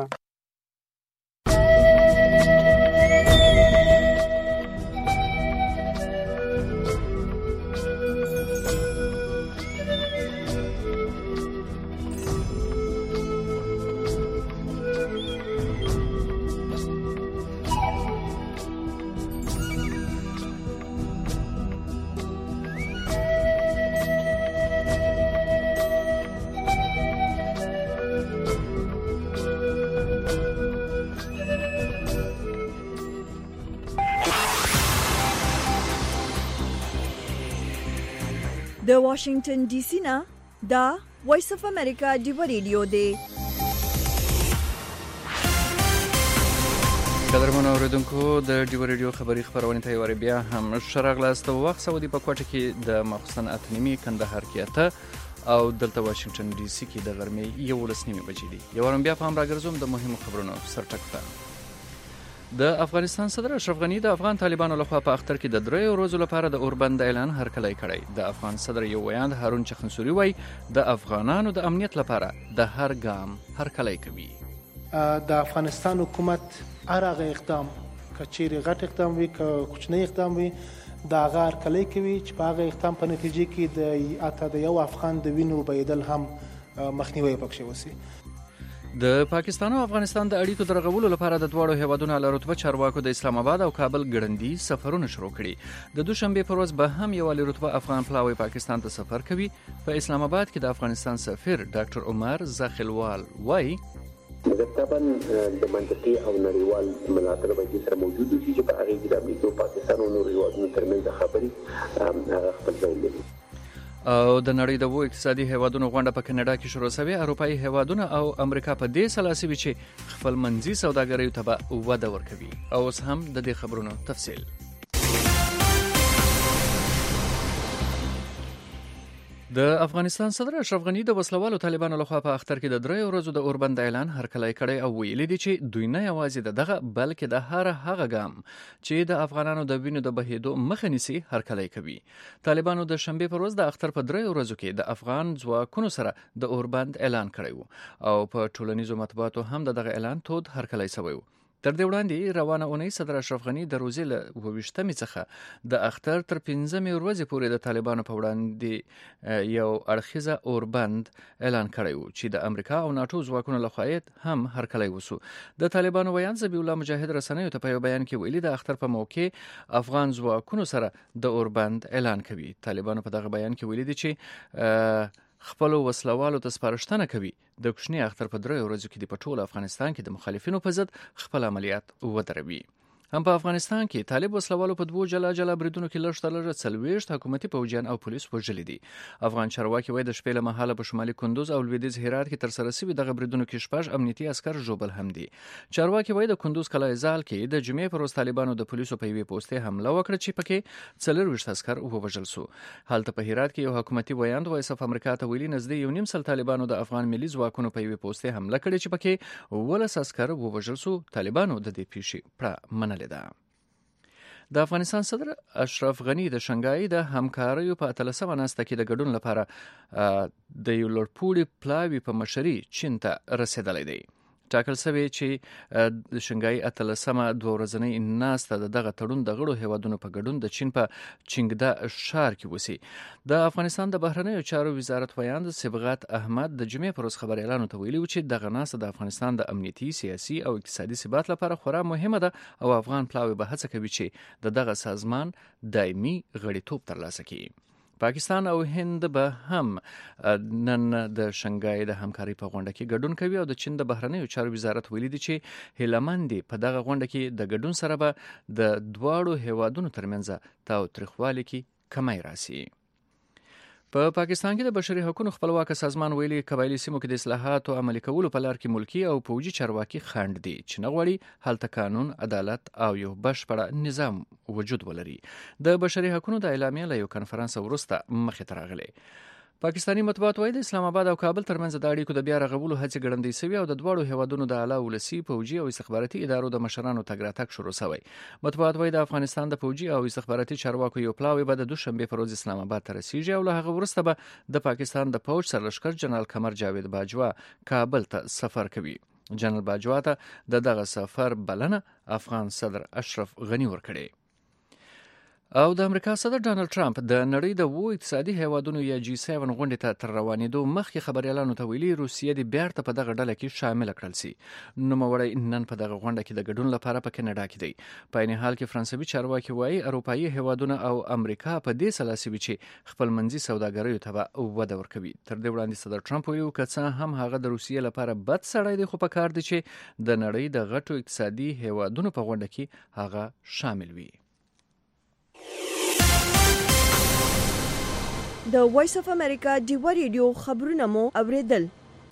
د واشنگټن ډي سي نه دا وایس اف امریکا ډیوه ریډیو دی. قدرمن اوریدونکو د ډیوه ریډیو خبری خبرونه ته یو بیا هم شرغلاست وخت سعودي په کوټه کې د مخصن اتنیمي کندهار کې ته او دلته واشنگټن ډي سي کې د غرمې 11:30 بجې دي. یو ورم بیا په هم راګرځوم د مهمو خبرونو سرټکته. د افغانستان صدر اشرف غنی د افغان طالبانو لخوا په اختر کې د 3 ورځو لپاره د اوربند اعلان هرکلی کړی. د افغان صدر یو ویاند هارون چخنسوري وای د افغانانو د امنیت لپاره د هر ګام هرکلی کوي. د افغانستان حکومت هغه اقدام کچېری غټ اقدام وي که کوچنی اقدام وي دا غار کلی کوي چې په هغه اقدام په نتیجه کې د یو افغان د وینو بهیدل هم مخنیوي پکښې وسی. د پاکستان او افغانستان د اړیکو درغولو لپاره د دواړو هیوادونو له رتبه چارواکو د اسلام آباد او کابل ګړندي سفرونه شروع کړي. د دوشنبه پر ورځ به هم یو له رتبه افغان پلاوی پاکستان ته سفر کوي. په اسلام آباد کې د افغانستان سفیر ډاکټر عمر زاخلوال وایي طبعا د منطقي او نړیوال ملاتړ به سره موجود دي چې په هغه کې د امریکا او پاکستان او نورو هیوادونو ترمنځ خبرې خپل ځای لري. او د نړۍ د وو اقتصادي هیوادونو غونډه په کاناډا کې شروع شوه. اروپایي هیوادونه او امریکا په دې سلاسي چې خپل منځي سوداګرۍ ته وده ورکوي. او اوس هم د دې خبرونو تفصیل. د افغانستان صدر اشرف غنی د وسلوالو طالبانو لخوا په اختر کې د 3 ورځو د اوربند اعلان هرکلی کړی او ویلي دي چې دوی نه یوازې دغه بلکې د هغه ګام چې د افغانانو د وینو د بهیدو مخه نیسي هرکلی کوي. طالبانو د شنبه پر ورځ د اختر په 3 ورځو کې د افغان ځواکونو سره د اوربند اعلان کړی او په ټولنیزو مطبوعاتو هم دغه اعلان تود هرکلی شوی. تر دې وړاندې روانه اونۍ صدر اشرف غنی د روزې له 28مې څخه د اختر تر 15مې ورځې پورې د طالبانو په وړاندې یو اړخیزه اوربند اعلان کړی و چې د امریکا او ناتو ځواکونو لخوا هم هرکلی وسو. د طالبانو ویاند ذبیح الله مجاهد رسنیو ته په یو بیان کې ویلي د اختر په موقع افغان ځواکونو سره د اوربند اعلان کوي. طالبانو په دغه بیان کې ویلي دي چې خپل وسلوالو ته سپارښتنه کوي د کوچني اختر په 3 ورځو کې د ټول افغانستان کې د مخالفینو په ضد خپل عملیات ودروي. هم په افغانستان کې طالب وسلوالو په 2 جلا بریدونو کې لږ تر لږه 40 حکومتي پوځیان او پولیس وژلي دي. افغان چارواکي وایي د شپې له مهاله په شمالي کندوز او لویدیځ هرات کې تر سره شوي دغه بریدونو کې 6 امنیتي عسكر ژوبل هم دي. چارواکي وایي د کندوز کلای زال کې د جمعې پر ورځ طالبانو د پولیسو په یوې پوسټه حمله وکړه چې پکې 40 عسكر ووژل شو. حالت په هرات کې یو حکومتي ویاند وایي صف امریکا ته ویلي نږدې 1.5 سل طالبانو د افغان ملي ځواکونو په یوې پوسټه حمله کړې چې پکې 12 عسكر ووژل شو. طالبانو د دې پیښې پړه منلې ده. د افغانستان صدر اشرف غنی د شنګای د همکاریو په 13 ناسته کې د ګډون لپاره د یو لوړپوړي پلاوی په مشري چین ته رسیدلی دی. ټاکل شوی چې د شنګای 13 دوه ورځنۍ ناسته دغه تړون د غړو هیوادونو په ګډون د چین په چنګدا ښار کې وسی. د افغانستان د بهرنیو چارو وزارت ویاند صبغت احمد د جمعې پر ورځ خبر اعلان ته ویلي چې دغه ناسته د افغانستان د امنیتي، سیاسي او اقتصادي ثبات لپاره خورا مهمه ده او افغان پلاوی به هڅه کوي چې دغه سازمان دایمي غړیتوب ترلاسه کړي. پاکستان او هند به هم نن د شنګای د همکاري په غونډه کې ګډون کوي او د چین د بهرنیو چارو وزارت ویلي دی چې هیلمند په دغه غونډه کې د ګډون سره به د دواړو هیوادونو ترمنځ تاوتریخوالي کې کمی راسي. په پاکستان کې د بشري حقوقو خپلواک سازمان ویلي قبایلی سیمو کې د اصلاحاتو عملي کولو په لار کې ملکی او پوجي چارواکي خنډ دي چې نه غواړي هلته قانون، عدالت او یو بشپړ نظام وجود ولري. د بشري حقوقو د اعلامیې له یو کنفرانس وروسته مخې ته راغلی. پاکستاني مطبوعات وايي د اسلام آباد او کابل ترمنځ د اړیکو د بیا رغولو هڅې ګړندۍ شوې او د دواړو هیوادونو د اعلی ولسي پوځي او استخباراتي ادارو د مشرانو تګ راتګ شروع شوی. مطبوعات وايي د افغانستان د پوځي او استخباراتي چارواکو یو پلاوی به د دوشنبه په ورځ اسلام آباد ته رسیږي او له هغه وروسته به د پاکستان د پوځ سرلښکر جنرال قمر جاوید باجوا کابل ته سفر کوي. جنرال باجوا ته دغه سفر بلنه افغان صدر اشرف غنی ورکړي. او د امریکا صدر ډانلډ ټرمپ د نړۍ د وو اقتصادي هیوادونو یا جی 7 غونډې ته تر روانېدو مخکې خبريالانو ته ویلي روسیه د بیرته په دغه ډله کې شامل کړل سي. نوموړی نن په دغه غونډه کې د ګډون لپاره په کینیډا کې دی. په عین حال کې فرانسوي چارواکي وایي اروپایي هیوادونه او امریکا په دې سلاسي چې خپل منځي سوداګرۍ ته وده ورکوي. تر دې وړاندې صدر ټرمپ ویلي که څه هم هغه د روسیې لپاره بد سړی دی خو په کار دی چې د نړۍ د غټو اقتصادي هیوادونو په غونډه کې هغه شامل وي. د وایس اف امریکا ډیوا ریډیو خبرونه مو اوریدل.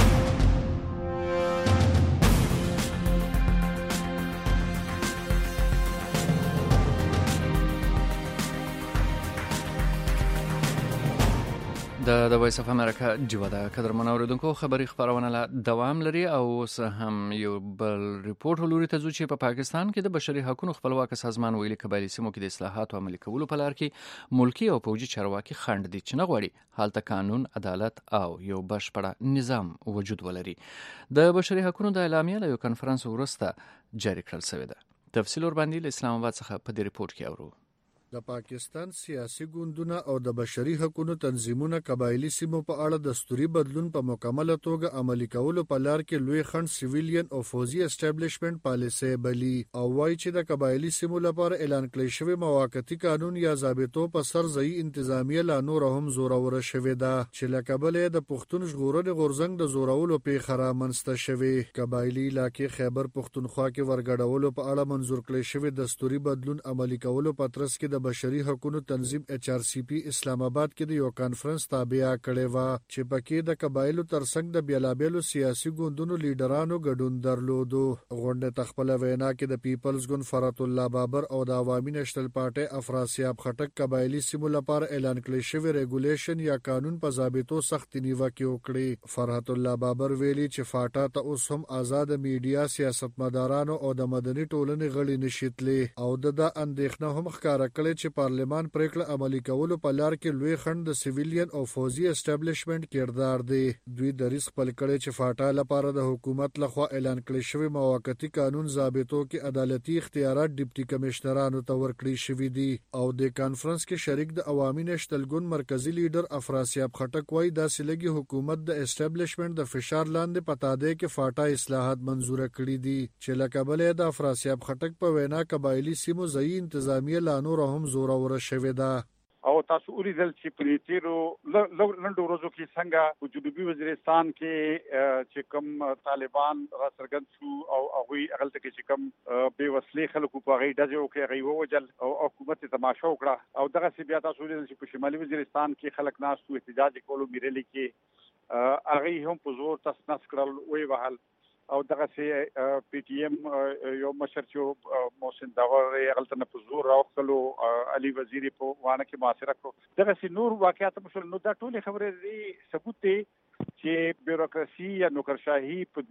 د وایس اف امریکا ډیوا د قدرمن اوریدونکو خبری خبرونه لا دوام لري او اوس هم یو بل ریپورت ولوري ته چې په پاکستان کې د بشري حقوقو خپلواک سازمان ویلي قبایلی سیمو کې د اصلاحات او عملي کولو په لار کې ملکی او پوجي چارواکي خند دي چې نه غواړي حالت قانون عدالت او یو بشپړه نظام وجود ولري. د بشري حقوقو د اعلامیه له یو کانفرنس ورسته جاری کړل شوی ده. تفصیل ور باندې اسلام آباد څخه په دې ریپورت کې اورو. د پاکستان سیاسي ګوندونه او د بشري حقوقو تنظیمونه قبایلی سیمو په اړه دستوري بدلون په مکمله توګه عملي کولو په لار کې لوی خند سیویلین او فوزي اسټابلیشمنت پالیسي بلی او وایي چې د قبایلی سیمو لپاره اعلان کړی شوی موقتی قانون یا ضابطو په سر ځای انتظامیه لا نور هم زورور شوی دا چې لکبل د پښتون ژغورنې غورځنګ د زورولو پیښه رامنځته شوی. قبایلی علاقې خیبر پښتونخوا کې ورګډولو په اړه منظور کړی شوی دستوري بدلون عملي کولو په ترڅ کې بشري حقوقو تنظیم HRCP اسلام آباد کې د یو کانفرنس تابع کړي و چې پکې د قبایلو ترڅنګ د بیلابېلو سیاسي ګوندونو لیډرانو ګډون درلودو. غونډه تخپل وینا کې د پیپلز ګوند فرات الله بابر او د عوامي نېشنل پارټي افراسیاب خټک قبایلی سیمو لپاره اعلان کړی شوی ریګولیشن یا قانون په ضابطو سخت نیوکه وکړي. فرات الله بابر ویلي چې فاټا ته اوس هم آزاد میډیا سیاستمدارانو او د مدني ټولنې غړي نشیتلي او د اندېښنه هم ښکارا کړي چې پارلمان پریکړه عملي کولو په لار کې لوی خند د سیویلین او فوزي اسټابلیشمنت کردار دی. دوی د ریسک پل کړي چې فاټا لپاره د حکومت لخوا اعلان کړی شوی موقتی قانون ضابطو کې عدالتي اختیارات ډیپټي کمشنرانو ته ورکړي شوی دي او د کانفرنس کې شریک د عوامي نېشنل ګوند مرکزی لیډر افراسیاب خټک وایي دا سلګي حکومت د اسټابلیشمنت د فشار لاندې پتاده کې فاټا اصلاحات منزور کړي دي چې لکبل د افراسیاب خټک په وینا قبایلی سیمو ځای انتظامیه لا نور هم زور اور شوی دا او تاسو ولیدل چې په تیرو لنډو ورځو کې څنګه په جنوبي وزیرستان کې چې کوم طالبان را څرګند شو او هغه اغلته کې چې کوم بے وسلې خلکو په غي دځو کې غي ووجل او حکومت تماشا وکړه او دغه سی بیا تاسو ولیدل چې په شمالي وزیرستان کې خلک ناستو احتجاج کولو میرلي کې هغه هم په زور تاسنس کړل وی وهل او دغه سي پی ټی ایم یو مشر چې محسن داور غلطه نه په زور راوخلو علي وزیر په وانه کې معاصره کړو دغه سي نور واقعیت مشل نو دا ټول خبره دي ثبوت دي چې بیوروکراسي یا نوکرشاهي په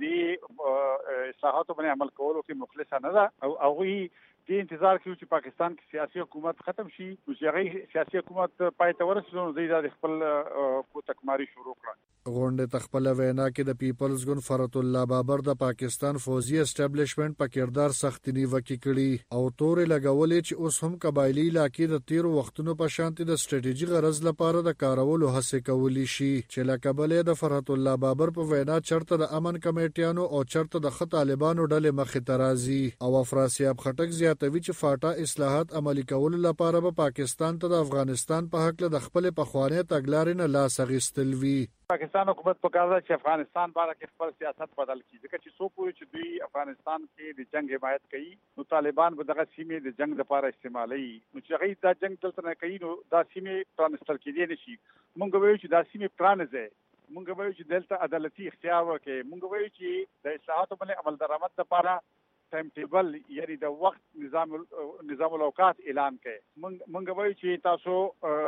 دې اصلاحاتو باندې عمل کولو کې مخلص نه ده او هغه دې انتظار کوي چې پاکستان کې سیاسي حکومت ختم شي او چې هغه سیاسي حکومت پای ته ورسېږي نو د خپل کوتکماری شروع کړه. غونډه تخپل وینا کې د پیپلز ګوند فرات الله بابر د پاکستان فوزي اسټابلیشمنت په کردار سخت نیوکه کړي او تور لګولې چې اوس هم قبایلی علاقې د تیر وختونو په شانتي د سټریټیجی غرض لپاره د کارولو هڅه کولی شي چې لکبلې د فرات الله بابر په وینا چرته د امن کمیټیانو او چرته د خط طالبانو ډلې مخې ته راځي او افراسیاب خټک زیاتوي چې فاټا اصلاحات عملي کولو لپاره به پاکستان ته د افغانستان په حق له د خپل پخوانی تګلارې نه لاس اخیستل وی. پاکستان حکومت په کار ده چې افغانستان باندې خپل سیاست بدل کړي ځکه چې څو پورې چې دوی افغانستان کې د جنگ حمایت کوي نو طالبان به دغه سیمې د جنگ لپاره استعمالوي نو چې هغه دا جنگ دلته نه کوي نو دا سیمې ترانسفر کېدي نشي. مونږ وایو چې دا سیمې پرانځي مونږ وایو چې دلته عدالتي اختیار ورکړي مونږ وایو چې د اصلاحاتو باندې عمل درآمد لپاره ټایم ټیبل یعنی د وخت نظام الاوقات اعلان کړي. مونږ وایو چې تاسو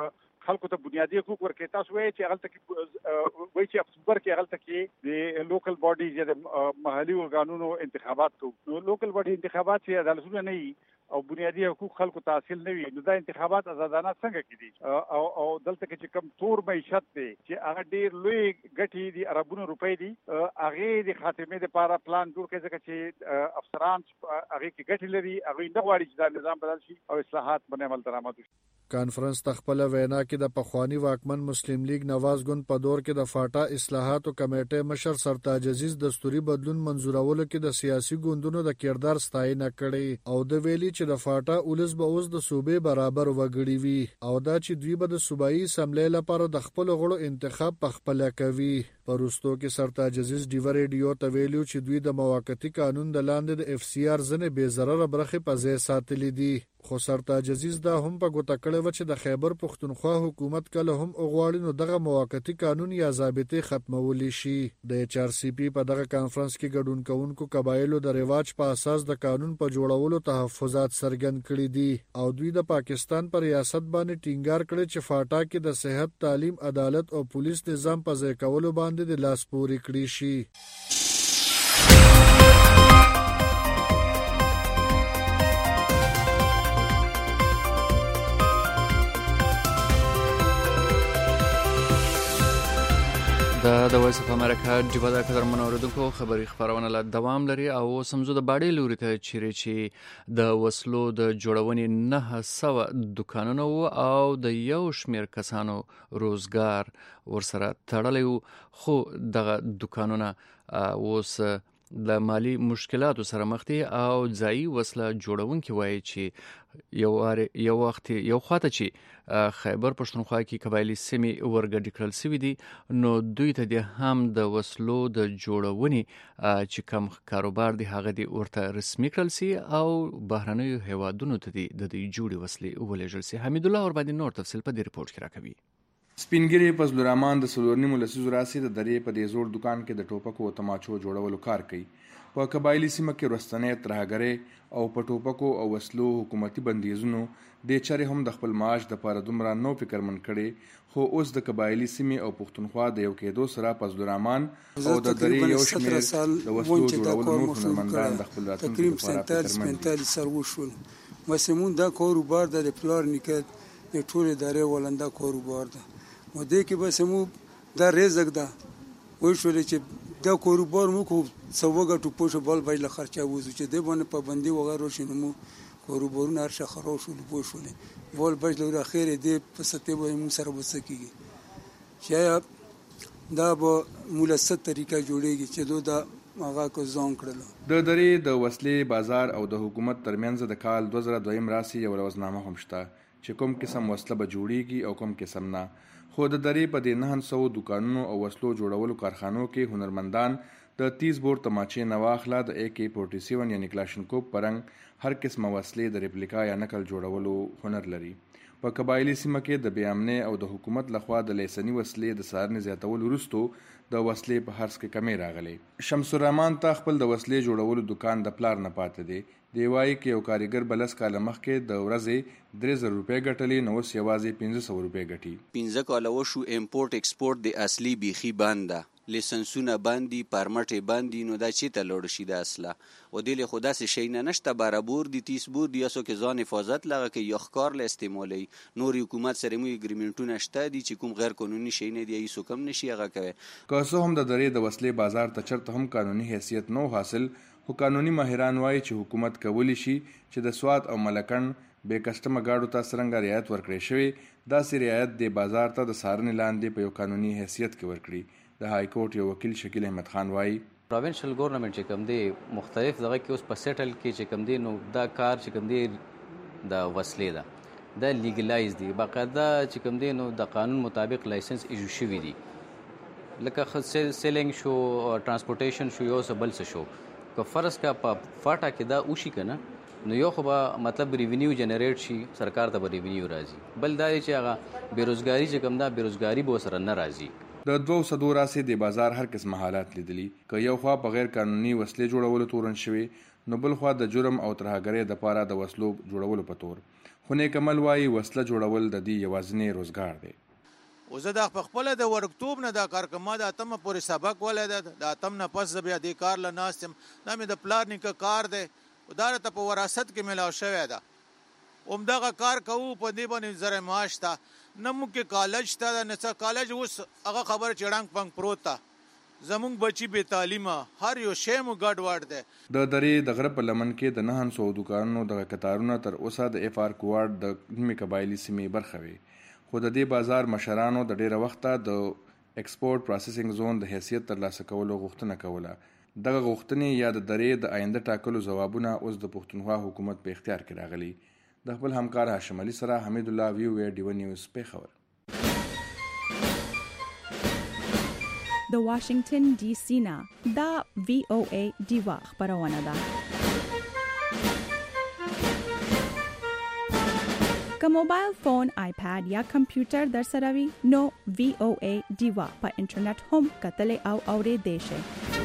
خلکو ته بنیادی حقوق ورکړي. تاسو وایي چې هغه ته وایي چې اکتوبر کې هغه ته کې د لوکل باډیز یا د محلي ارګانونو انتخابات کوو. نو لوکل باډي انتخابات چې عدالتونه نه وي او بنیادی حقوق خلکو ته حاصل نه وي، نو دا انتخابات آزادانه څنګه کیدي؟ او دلته کې چې کم تور معیشت دی چې هغه ډیر لوی ګټي دي، اربونو روپۍ دي، هغه د خاتمه لپاره پلان جوړ کړي ځکه چې افسران هغه کې ګټي لري، هغه نه غواړي چې دا نظام بدل شي او اصلاحات باندې عمل درآمد شي. کانفرنس تخپل وینا کې د پخوانی واکمن مسلم لیگ نواز ګوند په دور کې د فاټا اصلاحاتو کمیټې مشر سرتاج عزیز دستوري بدلون منزورولو کې د سیاسي ګوندونو د کردار ستاینه کړي او د ویلي چې د فاټا اولس به اوس د صوبې برابر وګړي وي او دا چې دوی به د صوبایي اسمبلی لپاره د خپل غړو انتخاب په خپل کوي. پروستو کې سرتاج عزیز ډیو ریډیو ته ویلو چې دوی د موافقتي قانون د لاندې د اف سی آر ځنې بې ضرره برخې په ځای ساتلې دي. خو سرتاج عزیز دا هم په ګوته کړی و چې د خیبر پښتونخوا حکومت کله هم غواړي نو دغه موافقتي قانون یا ضابطې ختمولی شي. د ایچ آر سی پی په دغه کانفرنس کې ګډون کوونکو قبایلو د رواج په اساس د قانون په جوړولو تحفظات څرګند کړي دي او دوی د پاکستان پر ریاست باندې ټینګار کړي چې فاټا کې د صحت، تعلیم، عدالت او پولیس نظام په ځای کولو باندې د لاس پورې کړي شي. د وایس اف امریکا ډیو د قدرمن اوریدونکو خبري خبرونه لا دوام لري او سمزو د باډي لوري ته چې د وسلو د جوړونې 900 دکانونه او د یو شمیر کسانو روزګار ورسره تړلی، خو دغه دکانونه اوس د مالی مشکلاتو سره مخ دي او ځایي وسله جوړونکي وایي چې یو وخت یو خواته چې خیبر پښتونخوا کې قبایلی سیمې ورګډ کړل سوي دي، نو دوی ته هم د وسلو د جوړونې چې کم کاروبار دی هغه دی ورته رسمي کړل سي او بهرنیو هیوادونو ته د دې جوړې وسلې ولېږل سي. حمید الله اور باندې نور تفصیل په دې رپورت کې راکوي. سپینګری فضل الرحمن د سلورنیمو لسیزو راسي د درې په دې زوړ دکان کې د ټوپکو او تماچو جوړولو کار کوي. په قبایلی سیمه کې رستنې ترهګرې او په ټوپکو او وسلو حکومتي بندیزونو د چارې هم د خپل معاش د پاره دومره نو فکرمن کړي، خو اوس د قبایلی سیمه او پښتونخوا د یو کېدو سره فضل الرحمن او د درې یو شمېر د وسلو جوړولو نور هنرمندان د خپل راتلونکي لپاره فکرمن دي. مسمون دا کاروبار د پلار نیکه د ټول ادارې ولنده کاروبار ده. مو دې کې به سمو دا رزق ده وای شولې چې دا کاروبار مو کو څوګه ټوپوش بل بل خرچه وځو چې دې باندې پابندي وغیرہ شنو مو کاروبارونه هر څه خراب شول پوښولې بول بل له اخر دې په ستې به مو سره وسکیږي چې دا به مولست طریقه جوړیږي چې دا هغه کو ځان کړل. د درې د وسلې بازار او د حکومت ترمنځ د کال 2002 راسي یو روزنامه هم شته چې کوم قسم وسله به جوړیږي او کوم قسم نه. خو د درې په دې 900 دکانونو او وسلو جوړولو کارخانو کې هنرمندان د 30 بور تماچې نه واخله د AK-47 یعنی کلاشینکوف پرنګ هر قسمه وسلې د ریپلیکا یا نقل جوړولو هنر لري. په قبایلی سیمه کې د بیامنې او د حکومت لخوا د لیسنی وسلې د سارنې زیاتول وروسته د وسلې په هرڅ کې کمی راغلی. شمس الرحمن ته خپل د وسلې جوړولو دکان د پلار نه پاتې دی. دی وایي کې یو کاریګر بلس کاله مخکې د ورځې 3000 روپۍ ګټلې، نو اوس یوازې 1500 روپۍ ګټي. 15 کاله وشو امپورټ ایکسپورټ د اصلي بیخي بنده، لیسنسونه باندې پرمټ باندې، نو دا چې ته لوړ شي د اصله او دل خدا سه شي نه نشته برابر دي 30 بور دي اسو کې ځان حفاظت لغه کې یو ښکار له استعمالي نور حکومت سره مو اګریمنټونه شته دي چې کوم غیر قانوني شي نه دی ایسو کم نشي هغه کوي. که هم د درې د وسلې بازار ته چرته هم قانوني حیثیت نو حاصل، خو قانوني ماهران وایي چې حکومت کولی شي چې د سواد او ملکن به کسټمه گاډو ته څنګه رعایت ورکړي شوی داسې رعایت د بازار ته د سارنې لاندې په یو قانوني حیثیت کې ورکړي. د های کورټ یو وکیل شکیل احمد خان وایي پروینشل ګورنمنت چې کوم دی مختلف دغه کې اوس په سیټل کې چې کوم دی نو دا کار چې کوم دی د وسلې ده دا لیګلایز دی، باقاعده چې کوم دی نو د قانون مطابق لایسنس ایشو شوی دی، لکه سیلینګ شو ترانسپورټیشن شو یو څه بل څه شو. که فرض کا په فاټا کې دا وشي کنه نو یو خو به مطلب ریونیو جنریټ شي، سرکار ته به ریونیو راځي، بل دا چې هغه بیروزګاری چې کوم دا بیروزګاری به سره نه راځي. د 200 راسي د بازار هر قسم حالات لیدلی، که یو خوا په غیر قانوني وسلې جوړولو تورن شوی، نو بل خوا د جرم او ترهګرۍ د پاره د وسلو جوړولو په تور. خو نیک عمل وایي وسله جوړول د دې یوازینی روزګار دی. او زه د خپل د ورکتوب نه د کار کوم د اتم پورې سبق ولې د اتم نه پس بیا د کار ل ناستم دا مې د پلان نیکه کار دی دا ته په وراثت کې ملاو شوی ده اومدغه کار کوو په دې باندې زره معاش تا نه مو کې کالج ته نه څه کالج اوس هغه خبر چړنګ پنګ پروت تا زمونږ بچي به تعلیمه هر یو شی مو ګډ وډ ده د درې د غره په لمن کې د 900 دکانونو د قطارونو تر اوسه د اف ار کوارد د نیمه قبایلی سیمې برخه وي خو د دې بازار مشرانو د ډیره وخته د ایکسپورټ پروسیسینګ زون د حیثیت ترلاسه کولو غوښتنه کوله دغه غوښتنې یا د درې د آینده ټاکلو ځوابونه اوس د پښتونخوا حکومت په اختیار کې راغلي د خپل همکار هاشم علي سره حمید الله ویو ډیو نیوز پیښور د واشنگټن ډي سي نه دا وی او ای ډیوا خبرونه ده که موبایل فون آیپاد یا کمپیوټر در سره وي نو وی او ای ډیوا په انټرنیټ هم کتلې او اورېدې شئ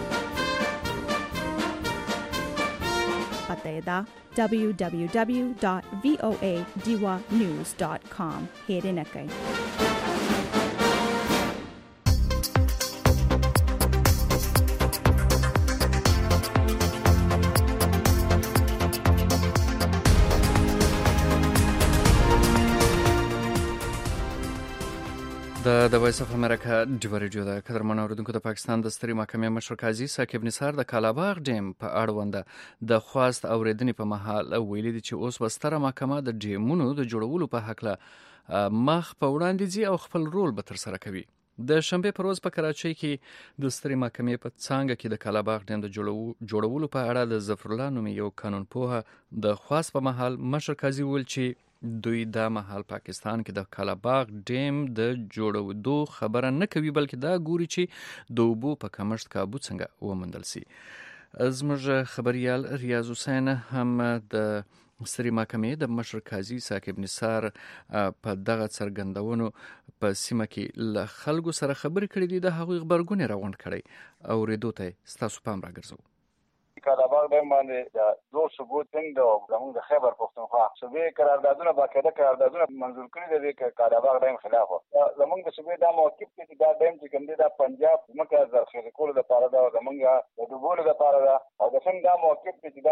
پته دا www.voadiwanews.com هیرینه کوي د وایس اف امریکا ډیو ریډیو د قدرمن اوریدونکو د پاکستان د ستري محکمې مشر قاضي ساقب نثار د کالاباغ ډیم په اړوند د خواست اوریدنې په مهال ویلي دي چې اوس وستره محکمه د ډیمونو د جوړولو په حق له مخ په وړاندې ځي او خپل رول به تر سره کوي د شنبه پر ورځ په کراچۍ کې د ستري محکمې په څنګه کې د کالاباغ ډیم د جوړولو په اړه د ظفر الله نومي یو قانون پوه د خواست په مهال مشر قاضي ویل چې دوی دا مهال پاکستان کې د کالاباغ ډیم د جوړېدو خبره نه کوي بلکې دا ګوري چې د اوبو په کمښت کابو څنګه وموندل شي زموږ خبريال ریاض حسین هم د ستري محکمې د مشر قاضي ساقب نثار په دغه څرګندونو په سیمه کې له خلکو سره خبرې کړې دي د هغوی خبرګونې راغونډ کړي او ریدو ته ستاسو پام راګرځو کالاباغ ډیم باندې د زور ثبوت څنګه زموږ د خیبر پښتونخوا صوبې قراردادونه باقاعده قراردادونه منظور کړي دي چې کالاباغ ډیم خلاف زموږ د صوبې دا موقف چې دا ډیم چې کوم دی د پنجاب مکه ذخیره کولو لپاره دا زموږ د ډوبولو لپاره دا او د څنګه دا موقف چې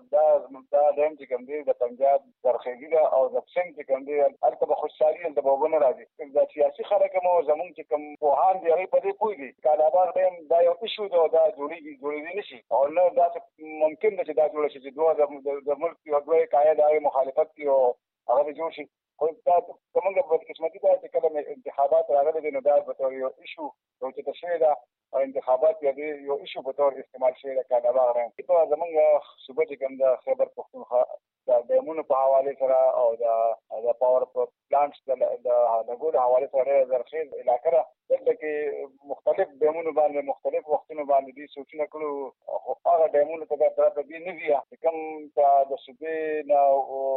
دا ډیم چې کوم دی د پنجاب ذخیره او د څنګه چې کوم دی البته به خوشحالي د بوبونه راځي د سیاسي خلک مو زموږ چې کوم پوهان دی هغه په دې پوي دي کالاباغ ډیم دا یو ایشو دا جوړیږي نشي او نه دا ممکن ده چې دا جوړ شي چې دوه د ملک یو دوه قاعده هغه مخالفت کی او هغه جوړ شي خو دا کومه بدقسمتي ده چې کله انتخابات راغلي دي نو دا به تور یو ایشو چې تشریح ده او انتخابات یو ایشو په تور استعمال شي دا کالاباغ ډیم په زمونږ صوبه کې کوم د خیبر پښتونخوا د ډیمونو په حواله سره او د پاور پلانټس د ګول حواله سره زرخیز علاقه را دلته مختلف ډیمونو باندې مختلف وختونو باندې دي سوچنه کړو هغه ډیمونو ته د دې نویا کوم د صوبې نه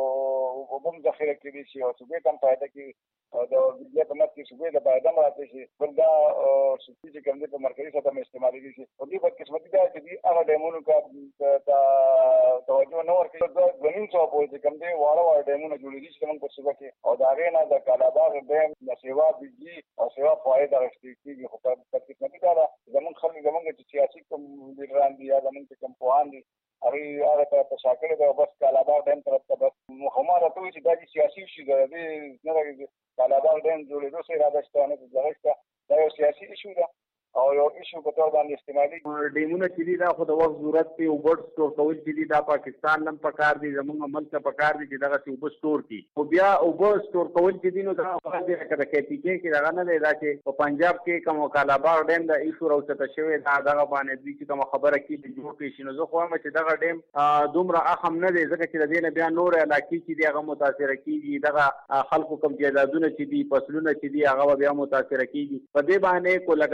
او بم ذخیره کړي شي او صوبې تم فائدہ کې د دې په مت کې صوبې د فائدہ مراته شي بلدا صوبې چې کوم په مرکزي سطح استعمالي شي او دې په قسمتي ده چې هغه ډیمونو کا توجه نه ورکړي غنیم څو په دې کوم دی واړه ډیمونو جوړېږي چې موږ په صوبه کې او دا غینا د کالاباغ ډیم د سیوا بيجي او سیوا فائدہ راځي چې خو په قسمتي ده زمون خلک زمونږ چې سیاسي کوم لیډران دي یا زمونږ کوم پوهان دي هغه په شاکړه ده بس کالاباغ ډیم طرف ته بس مخمره ته چې دا سیاسي شي دا نه راځي کالاباغ ډیم جوړېدو سره راځي نه ځغښت دا یو سیاسي ایشو ده او یو ایشو په تور باندې استعمالي ډیمونه چې دا خو د وخت ضرورت په وبټ سٹور کول چې دا پاکستان نن پکار دي زموږ ملک ته پکار دي چې دا څه وبټ سٹور کی او بیا وبټ سٹور کول چې دینو دا خاصه کړه کې دا نه دی دا چې په پنجاب کې کوم کالاباغ ډیم د ایشو راوته شوی دا دغه باندې دوی چې کوم خبره کې جوړ کې شنو زه خو هم چې دغه ډیم دومره اهم نه دی ځکه چې د دې نه بیا نور علاقې چې دی هغه متاثر کیږي دغه خلکو کوم جیدادونه چې دي فصلونه چې دي هغه بیا متاثر کیږي په دې باندې کو لکه 300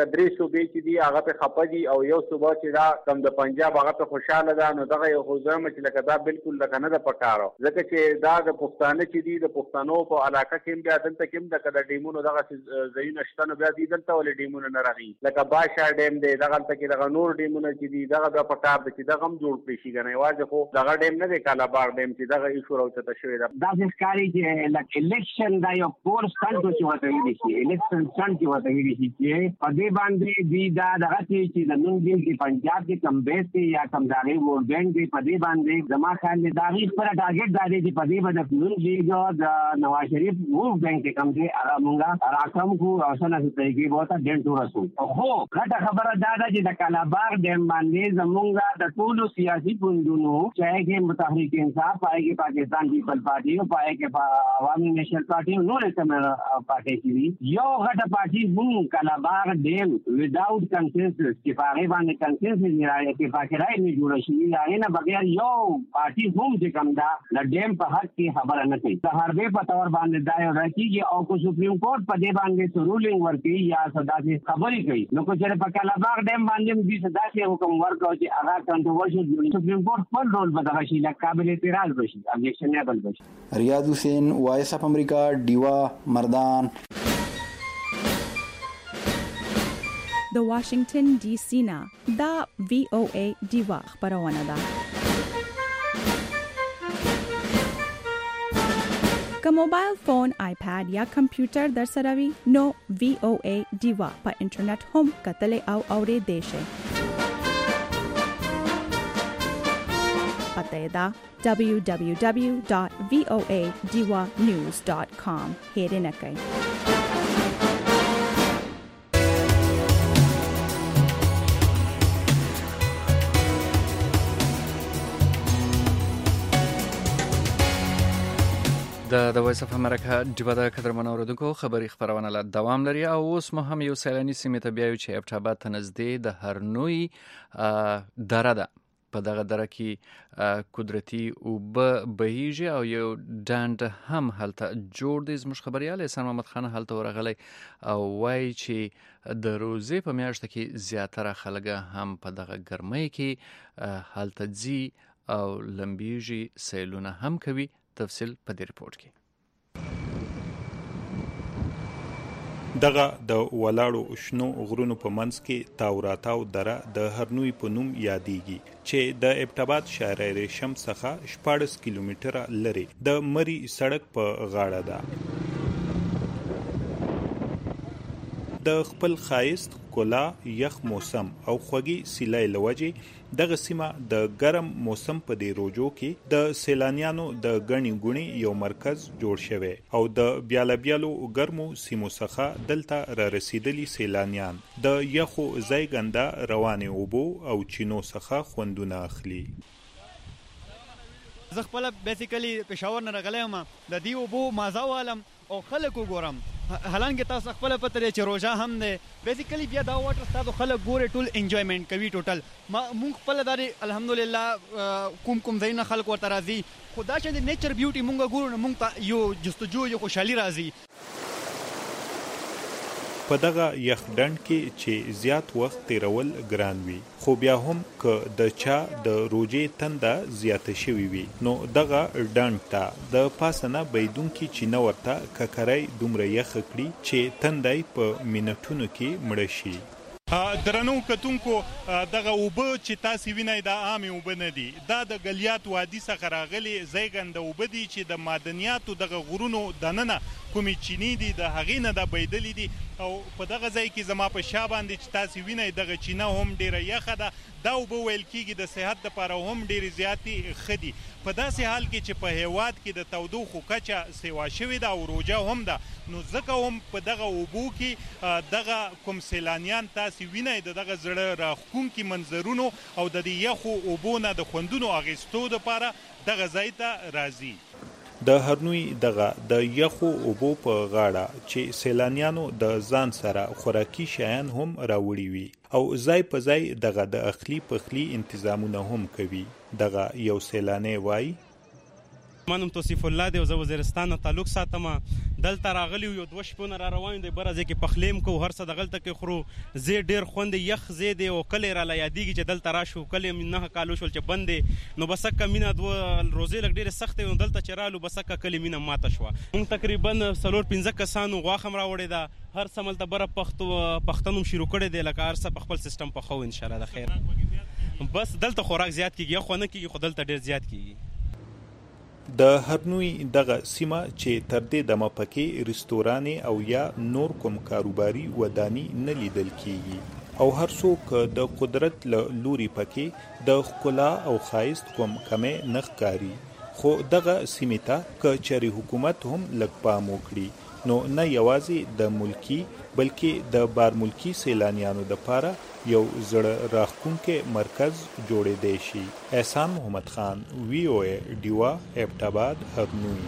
صوبې چې دي هغه په خپه دي او یو صوبه چې دا کم د پنجاب هغه په خوشاله ده. نو دغه یو خوځم چې لکه دا بالکل لکه نه ده پکاره، ځکه چې دا د پښتانه چې دي د پښتنو په علاقه کې بیا دلته کې د کده ډیمونو دغه ځایونه شته، نو بیا دي دلته ولې ډیمونه نه راغلي، لکه باشا ډیم دی دغه تل کې دغه نور ډیمونه چې دي دغه د پکار د چې دغه هم جوړ کړی شي کنه. یوازې خو دغه ډیم نه دی کالاباغ ډیم چې دغه ایشو راوچته شوی ده. دا ښکاري چې لکه الیکشن دا یو کور سټنټ چې وته ویل شي، الیکشن سټنټ چې وته ویل شي چې په دې باندې دی دا دغه چې د نن دین کې پنجاب کې کم بیس کې یا کم داري وور بینک کې په دې باندې زما خیال دا غي پر ټارګټ دا دی چې په دې باندې نن لیګ د نواز شریف وور بینک کې کم دي هغه مونږه راکم کو اوسنه ستې کې بہت ډېر ورسو. هو غټه خبره دا ده چې د کالاباغ ډیم باندې زمونږه د ټولو سیاسي ګوندونو چاہے کې متحرک انصاف پای کې پاکستان پیپل پارټي او پای کې عوامي نیشنل پارټي نور سم پارټي کې یو غټه پارټي مونږ کالاباغ ډیم وداوت کنسنسس چې پاره باندې کنسنسس نه راځي چې پاکستان نه جوړ شي نه نه بغیر یو پارټي هم چې کوم دا د ډیم په حق کې خبره نه کوي. د هر به په تور باندې دا یو راځي او کو سپریم کورټ په دې باندې رولینګ ورکړي یا صدا سي خبرې کوي. نو کو چې په کالاباغ ډیم باندې دې صدا سي حکم ورکړي چې هغه کنټروورشل جوړي سپریم کورټ خپل رول بدل شي لکه قابل اعتراض بشي ابجیکشنبل بشي. ریاض حسین وایس اف امریکا ډیوا مردان. د واشنگټن ډي سي نه دا VOA ډیوا خبرونه ده. که موبایل فون، آیپاد یا کمپیوټر در سره وي نو VOA ډیوا په انټرنیټ هم کتلی او اوریدلی شئ. پته دا www.voadiwanews.com هېر نه کړئ. د وایس اف امریکا ډیوا د قدرمن اوریدونکو خبری خبرونه لا دوام لري او اوس مو هم یو سیلانی سیمه ته بیاو چې ابټاباد ته نږدې د هرنوی دره ده. په دغه دره کې قدرتي او بهیږي او یو ډاند هم هلته جوړ دی. زموږ خبريال احسان محمد خان هلته ورغلی او وایي چې د روزې په میاشت کې زیاتره خلک هم په دغه ګرمۍ کې هلته ځي او لمبیږي، سیلونه هم کوي. تفصیل په دې ریپورت کې. دغه د ولاړو شنو غرونو په منځ کې تاوراتاو دره د هرنوی په نوم یادېږي چې د ابټاباد شهر ریشم څخه 14 کیلومتره لري د مری سړک په غاړه ده. د خپل خایست کولا یخ موسم او خوږی سیلای لوجه دغه سیمه د ګرم موسم په دی روجو کې د سیلانیانو د غنی غونی یو مرکز جوړ شوی او د بیالو ګرمو سیمو څخه دلته را رسیدلی سیلانیان د یخو زیګنده روانه اوبو او چینو څخه خوندونه اخلي. زه خپل بیسیکلی پېښور نه راغلی یم، د دې اوبو مازه والم او خلک وګورم. حالانکه تاسو خپل پته لري چې روزه هم ده بیسیکلی بیا دا واټر تاسو خلک ګوره ټول انجوایمنت کوي ټوټل. مونږ خپل داري الحمدلله کوم ځای نه خلک ورته راځي، خدا چې د نیچر بیوټي مونږ ګورو نو مونږ ته یو جستجو یو خوشحالي راځي. په دغه یخ ډنډ کې چې زیات وخت تیرول ګران وي، خو بیا هم که د چا د روجې تنده زیاته شوي وي نو دغه ډنډ ته د پاسنه بيدونکي چې نو ورته ککرای دومره یخ کړي چې تندای په منټونو کې مړ شي. درنو کتونکو دغه اوبه چې تاسو وینئ دا عامه اوبه نه دي، دا د غلیات وادي څخه راغلي زیګنده اوبه دي چې د معدنیاتو دغه غرونو دننه کومې چینی دي د هغې نه دا بهیدلي دي او په دغه ځای کې زما په شا باندې چې تاسو وینئ دغه چینه هم ډیره یخه ده. دا اوبه ویل کېږي د صحت دپاره هم ډېرې زیاتې ښه دي په داسې حال کې چې په هیواد کې د تودوخو کچه سیوا شوې ده او روجه هم ده. نو ځکه هم په دغه اوبو کې دغه کوم سیلانیان تاسو وینئ د دغه زړه راښکونکي منظرونو او د دې یخو اوبو نه د خوندونو اخیستو دپاره دغه ځای ته راځي. د هرنوی دغه د یخو اوبو په غاړه چې سیلانیانو د ځان سره خوراکي شیان هم راوړي وي او ځای په ځای دغه د اخلي پخلي تنظیمونه هم کوي. دغه یو سیلانی وای منم توصیف الله دی او زه وزیرستان نه تعلق ساتم. دلته راغلی یو 2 شپونه را روان دی بره ځکه پخلیم کو هر څه دغلته کې خورو زه ډیر خوند یخ زه دی او کله را یادېږي چې دلته راشو کله نه کالو شول چې بندې نو بس کمینه 2 روزې لګ ډیره سخت او دلته چرالو بس کله مینه ماته شو. موږ تقریبا 4-5 کسانو غواخم راوړی دا هر سمل ته بره پښتنوم شروع کړی دی لکه هر څه په خپل سیستم په خو ان شاء الله د خیر. بس دلته خوراک زیات کیږي خو نه کیږي خو دلته ډیر زیات کیږي. د هرنوي دغه سیمه چې تر دې دمه پکې رستوران او یا نور کوم کاروباري ودانی نه لیدل کیږي او هر څوک د قدرت له لوري پکې د ښکلا او ښایست کوم کمې نه ښکاري. خو دغه سیمه ته کچري حکومت هم لږ پام وکړي نو نه یوازې د ملکی بلکې د بار ملکی سیلانیانو لپاره یو زړه راښکونکې مرکز جوړېدی شي. احسان محمد خان VOA ډیوا ابټاباد هرنوي.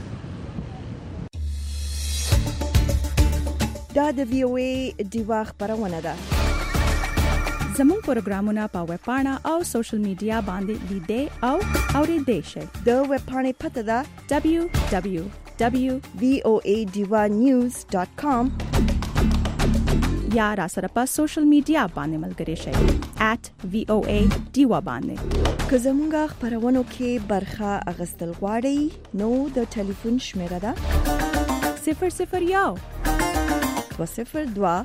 دا د VOA ډیوا خبرونه ده. زموږ پروګرامونه په ویب پاڼه او سوشل میډیا باندې لیدئ او اوریدئ شئ. د ویب پاڼې پته ده www.voanews.com یا را سره په سوشل میډیا باندې ملګری شئ @VOA ډیوا باندې. که زموږ خبرونو کې برخه اغستل غواړئ نو د ټلیفون شمیره ده 001 202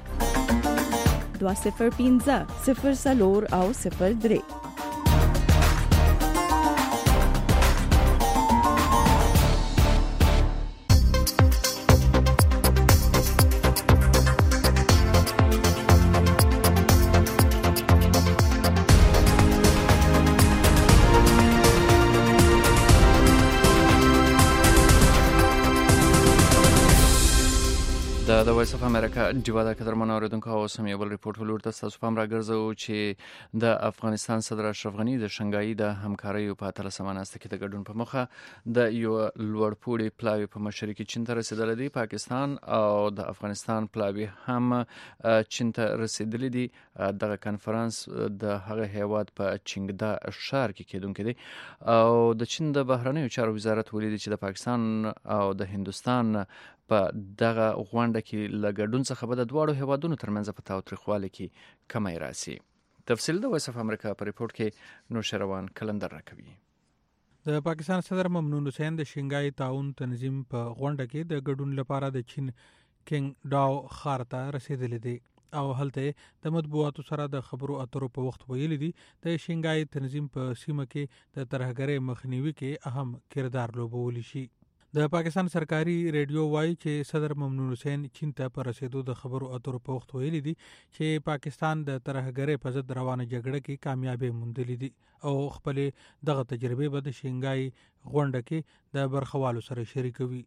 205 04 او 03. د وایس اف امریکا ډیوا د قدرمن اوریدونکو او سم یو بل ریپورت ولور تاسو پام راګرځو چې د افغانستان صدر اشرف غنی د شنګای د همکارۍ په اتله سماناسته کې د ګډون په مخه د یو لوړپوړي پلاوی په مشرۍ کې چین ته رسیدل دي. پاکستان او د افغانستان پلاوی هم چین ته رسیدل دي. دغه کانفرنس د هغه هیواد په چنګدا ښار کې کېدونکې دي او د چین د بهرنیو چارو وزارت ولیدي چې د پاکستان او د هندستان په دغه غونډه کې لګډون څخه به د دواړو هیوادونو ترمنځ په تاوتریخوالي کې کمی راسي. تفصیل د وایس اف امریکا په ریپورت کې نوشروان کلندر راکوي. د پاکستان صدر ممنون حسین د شنګای تعاون تنظیم په غونډه کې د ګډون لپاره د چین کینګ ډاو ښار ته رسیدلی دی او هلته د مطبوعاتو سره د خبرو اترو په وخت ویلي دي د شنګای تنظیم په سیمه کې د ترهګرۍ مخنیوي کې اهم کردار لوبولی شي. د پاکستان سرکاري ریډیو وایي چې صدر ممنون حسین چین ته پر رسیدو د خبرو اترو په وخت ویلي دي چې پاکستان د ترهګرۍ په ضد روانه جګړه کې کامیابی موندلې دي او خپل دغه تجربه به د شنګای غونډه کې د برخوالو سره شریکوي.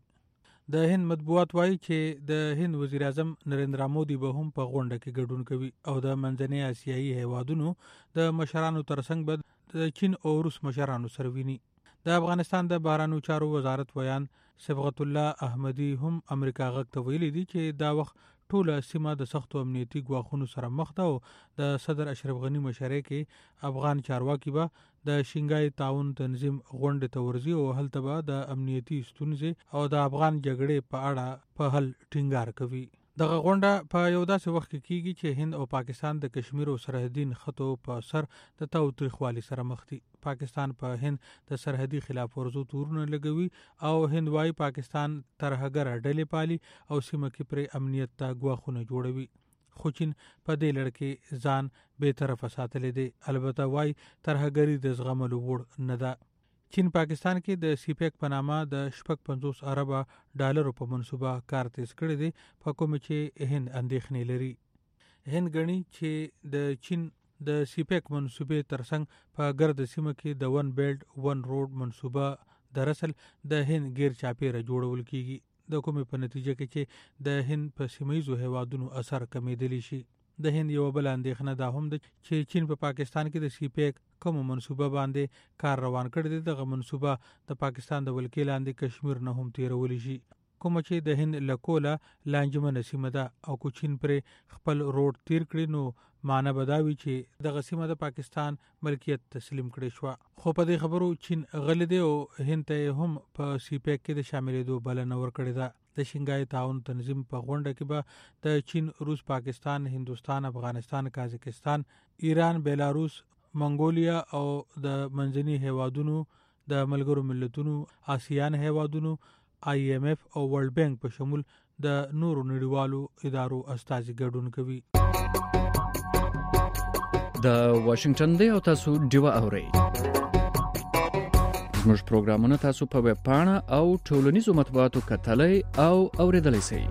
د هند مطبوعات وایي چې د هند وزیر اعظم نریندرا مودي به هم په غونډه کې ګډون کوي او د منځنۍ اسیایي هیوادونو د مشرانو ترڅنګ به د چین او روس مشرانو سره ویني. د افغانستان د بهرنیو چارو وزارت ویان صبغت الله احمدی هم امریکا غږ ته ویلي دي چې دا وخت ټوله سیمه د سختو امنیتي ګواښونو سره مخ ده او د صدر اشرف غنی مشرۍ کې افغان چارواکي به د شنګای تعاون تنظیم غونډه ته ورځي او هلته به د امنیتي ستونزې او د افغان جګړې په اړه په حل ټینګار کوي. دغه غونډه په یو داسې وخت کې کیږي چې هند او پاکستان د کشمیر او سرحدي خطو په سر د تاوتریخوالي سره مخ دي. پاکستان په هند د سرحدي خلاف ورزو تورونه لګوي او هند وايي پاکستان ترهګر ډلې پالي او سیمه کې پر امنیت ته ګواښونه جوړوي. خو چین په دې لړ کې ځان به طرفه ساتلې دي. البته وايي ترهګری د زغملو وړ نه ده. چین پاکستان کې د سیپیک په نامه د 50 اربه ډالرو په منصوبه کار تیز کړی دی په کوم چې هند اندېښنې لري. هند غني چې د چین د سیپیک منصوبې ترڅنګ په ګرد سیمه کې د ون بیلټ ون روډ منصوبه در اصل د هند غیر چاپیره جوړول کیږي د کومې په نتیجه کې چې د هند په سیمایي هیوادونو اثر کمیدلی شي. د هند یو بل اندېښنه دا هم ده چې چین په پاکستان کې د سیپیک کوم منصوبه باندې کار روان کړی دی. دغه منصوبه د پاکستان د ولکې لاندې کشمیر نه هم تیرول شي. کوم چې د هند لکولا لانجمن سیمه ده او کو چین پر خپل روډ تیر کړي نو معنی بداوی چې د غسیمه د پاکستان ملکیت تسلیم کړي شو. خو په دې خبرو چین غل دی او هند ته هم په سی پیک کې د شاملېدو بلنه ورکړې ده. د شنګای تعاون تنظیم په غونډه کې به د چین، روس، پاکستان، هندوستان، افغانستان، قازقستان، ایران، بیلاروس، منګولیا او د منځني هیوادونو د ملګرو ملتونو، آسیان هیوادونو، IMF او ورلد بانک په شمول د نورو نړیوالو ادارو استازي ګډون کوي. د واشنگټن دی او تاسو ډیوا اورئ. زموږ پروګرامونه تاسو په ویب پاڼه او ټولنیزو مطبوعاتو کتلای او اوریدلای شئ.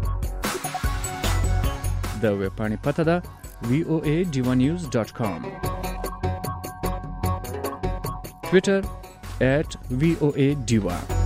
د ویب پاڼې پته ده voadivanews.com. Twitter @voadiva